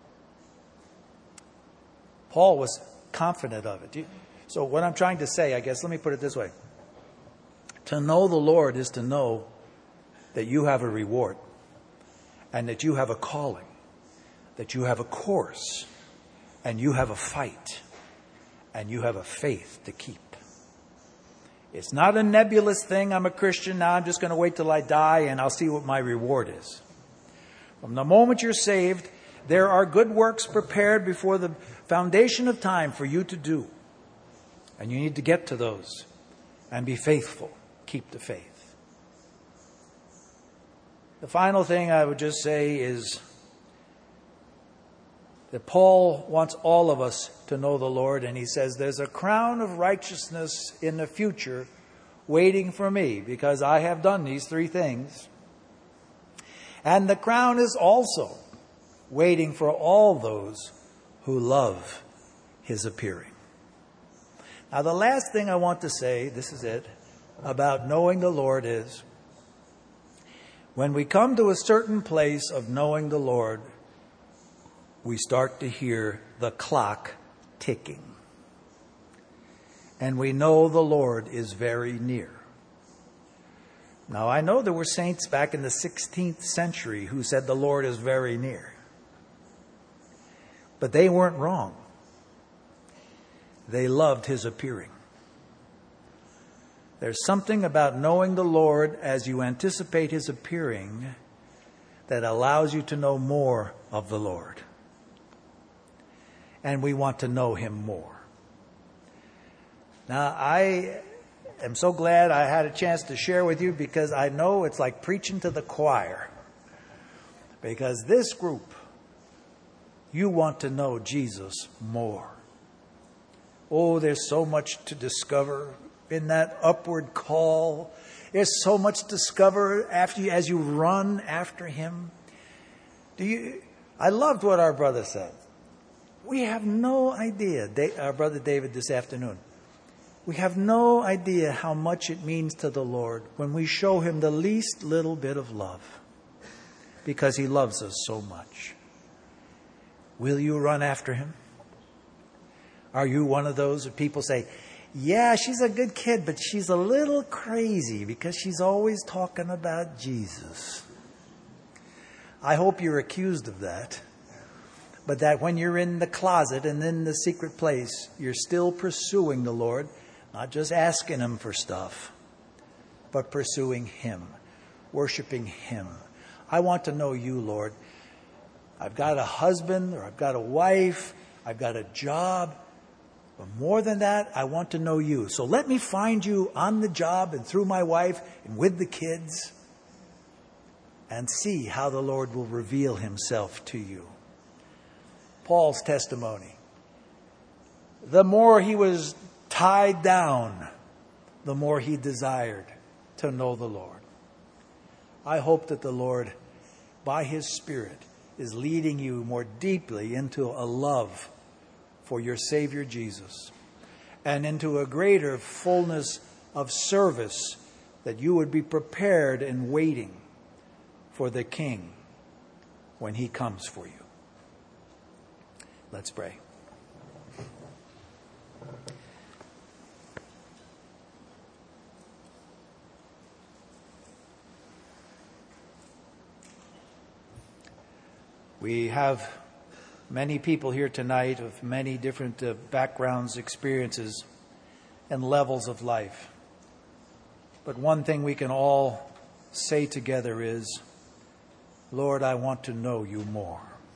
Paul was confident of it. So what I'm trying to say, I guess, let me put it this way. To know the Lord is to know that you have a reward, and that you have a calling, that you have a course, and you have a fight, and you have a faith to keep. It's not a nebulous thing. I'm a Christian now. I'm just going to wait till I die and I'll see what my reward is. From the moment you're saved, there are good works prepared before the foundation of time for you to do. And you need to get to those and be faithful. Keep the faith. The final thing I would just say is that Paul wants all of us to know the Lord, and he says there's a crown of righteousness in the future waiting for me because I have done these three things. And the crown is also waiting for all those who love his appearing. Now, the last thing I want to say, this is it, about knowing the Lord is, when we come to a certain place of knowing the Lord, we start to hear the clock ticking. And we know the Lord is very near. Now, I know there were saints back in the sixteenth century who said the Lord is very near. But they weren't wrong. They loved his appearing. There's something about knowing the Lord as you anticipate his appearing that allows you to know more of the Lord. And we want to know him more. Now, I am so glad I had a chance to share with you because I know it's like preaching to the choir. Because this group, you want to know Jesus more. Oh, there's so much to discover in that upward call. There's so much to discover after you, as you run after him. Do you? I loved what our brother said. We have no idea, our brother David this afternoon, we have no idea how much it means to the Lord when we show him the least little bit of love, because he loves us so much. Will you run after him? Are you one of those that people say, yeah, she's a good kid, but she's a little crazy because she's always talking about Jesus? I hope you're accused of that. But that when you're in the closet and in the secret place, you're still pursuing the Lord, not just asking him for stuff, but pursuing him, worshiping him. I want to know you, Lord. I've got a husband or I've got a wife, I've got a job. But more than that, I want to know you. So let me find you on the job and through my wife and with the kids and see how the Lord will reveal himself to you. Paul's testimony. The more he was tied down, the more he desired to know the Lord. I hope that the Lord, by his Spirit, is leading you more deeply into a love for your Savior Jesus and into a greater fullness of service, that you would be prepared and waiting for the King when he comes for you. Let's pray. We have many people here tonight of many different uh, backgrounds, experiences, and levels of life. But one thing we can all say together is, Lord, I want to know you more.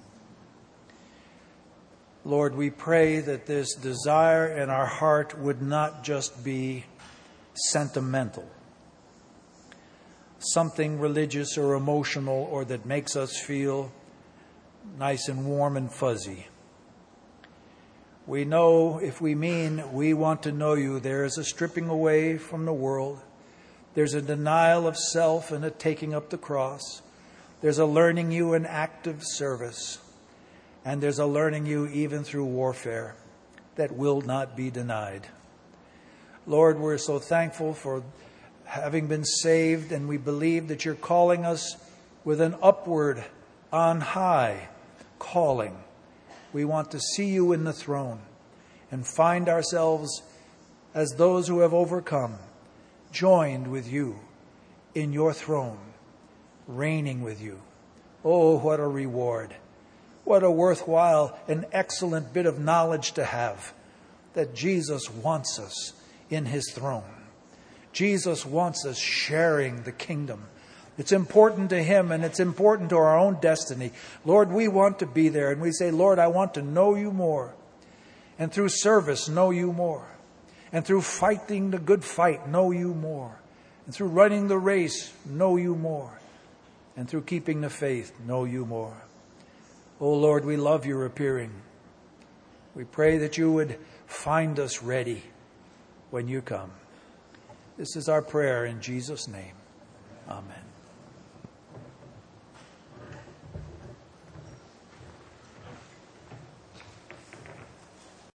Lord, we pray that this desire in our heart would not just be sentimental, something religious or emotional, or that makes us feel nice and warm and fuzzy. We know if we mean we want to know you, there is a stripping away from the world. There's a denial of self and a taking up the cross. There's a learning you in active service. And there's a learning you even through warfare that will not be denied. Lord, we're so thankful for having been saved, and we believe that you're calling us with an upward, on high calling. We want to see you in the throne and find ourselves as those who have overcome, joined with you in your throne, reigning with you. Oh, what a reward. What a worthwhile and excellent bit of knowledge to have, that Jesus wants us in his throne. Jesus wants us sharing the kingdom. It's important to him, and it's important to our own destiny. Lord, we want to be there, and we say, Lord, I want to know you more. And through service, know you more. And through fighting the good fight, know you more. And through running the race, know you more. And through keeping the faith, know you more. Oh Lord, we love your appearing. We pray that you would find us ready when you come. This is our prayer in Jesus' name. Amen.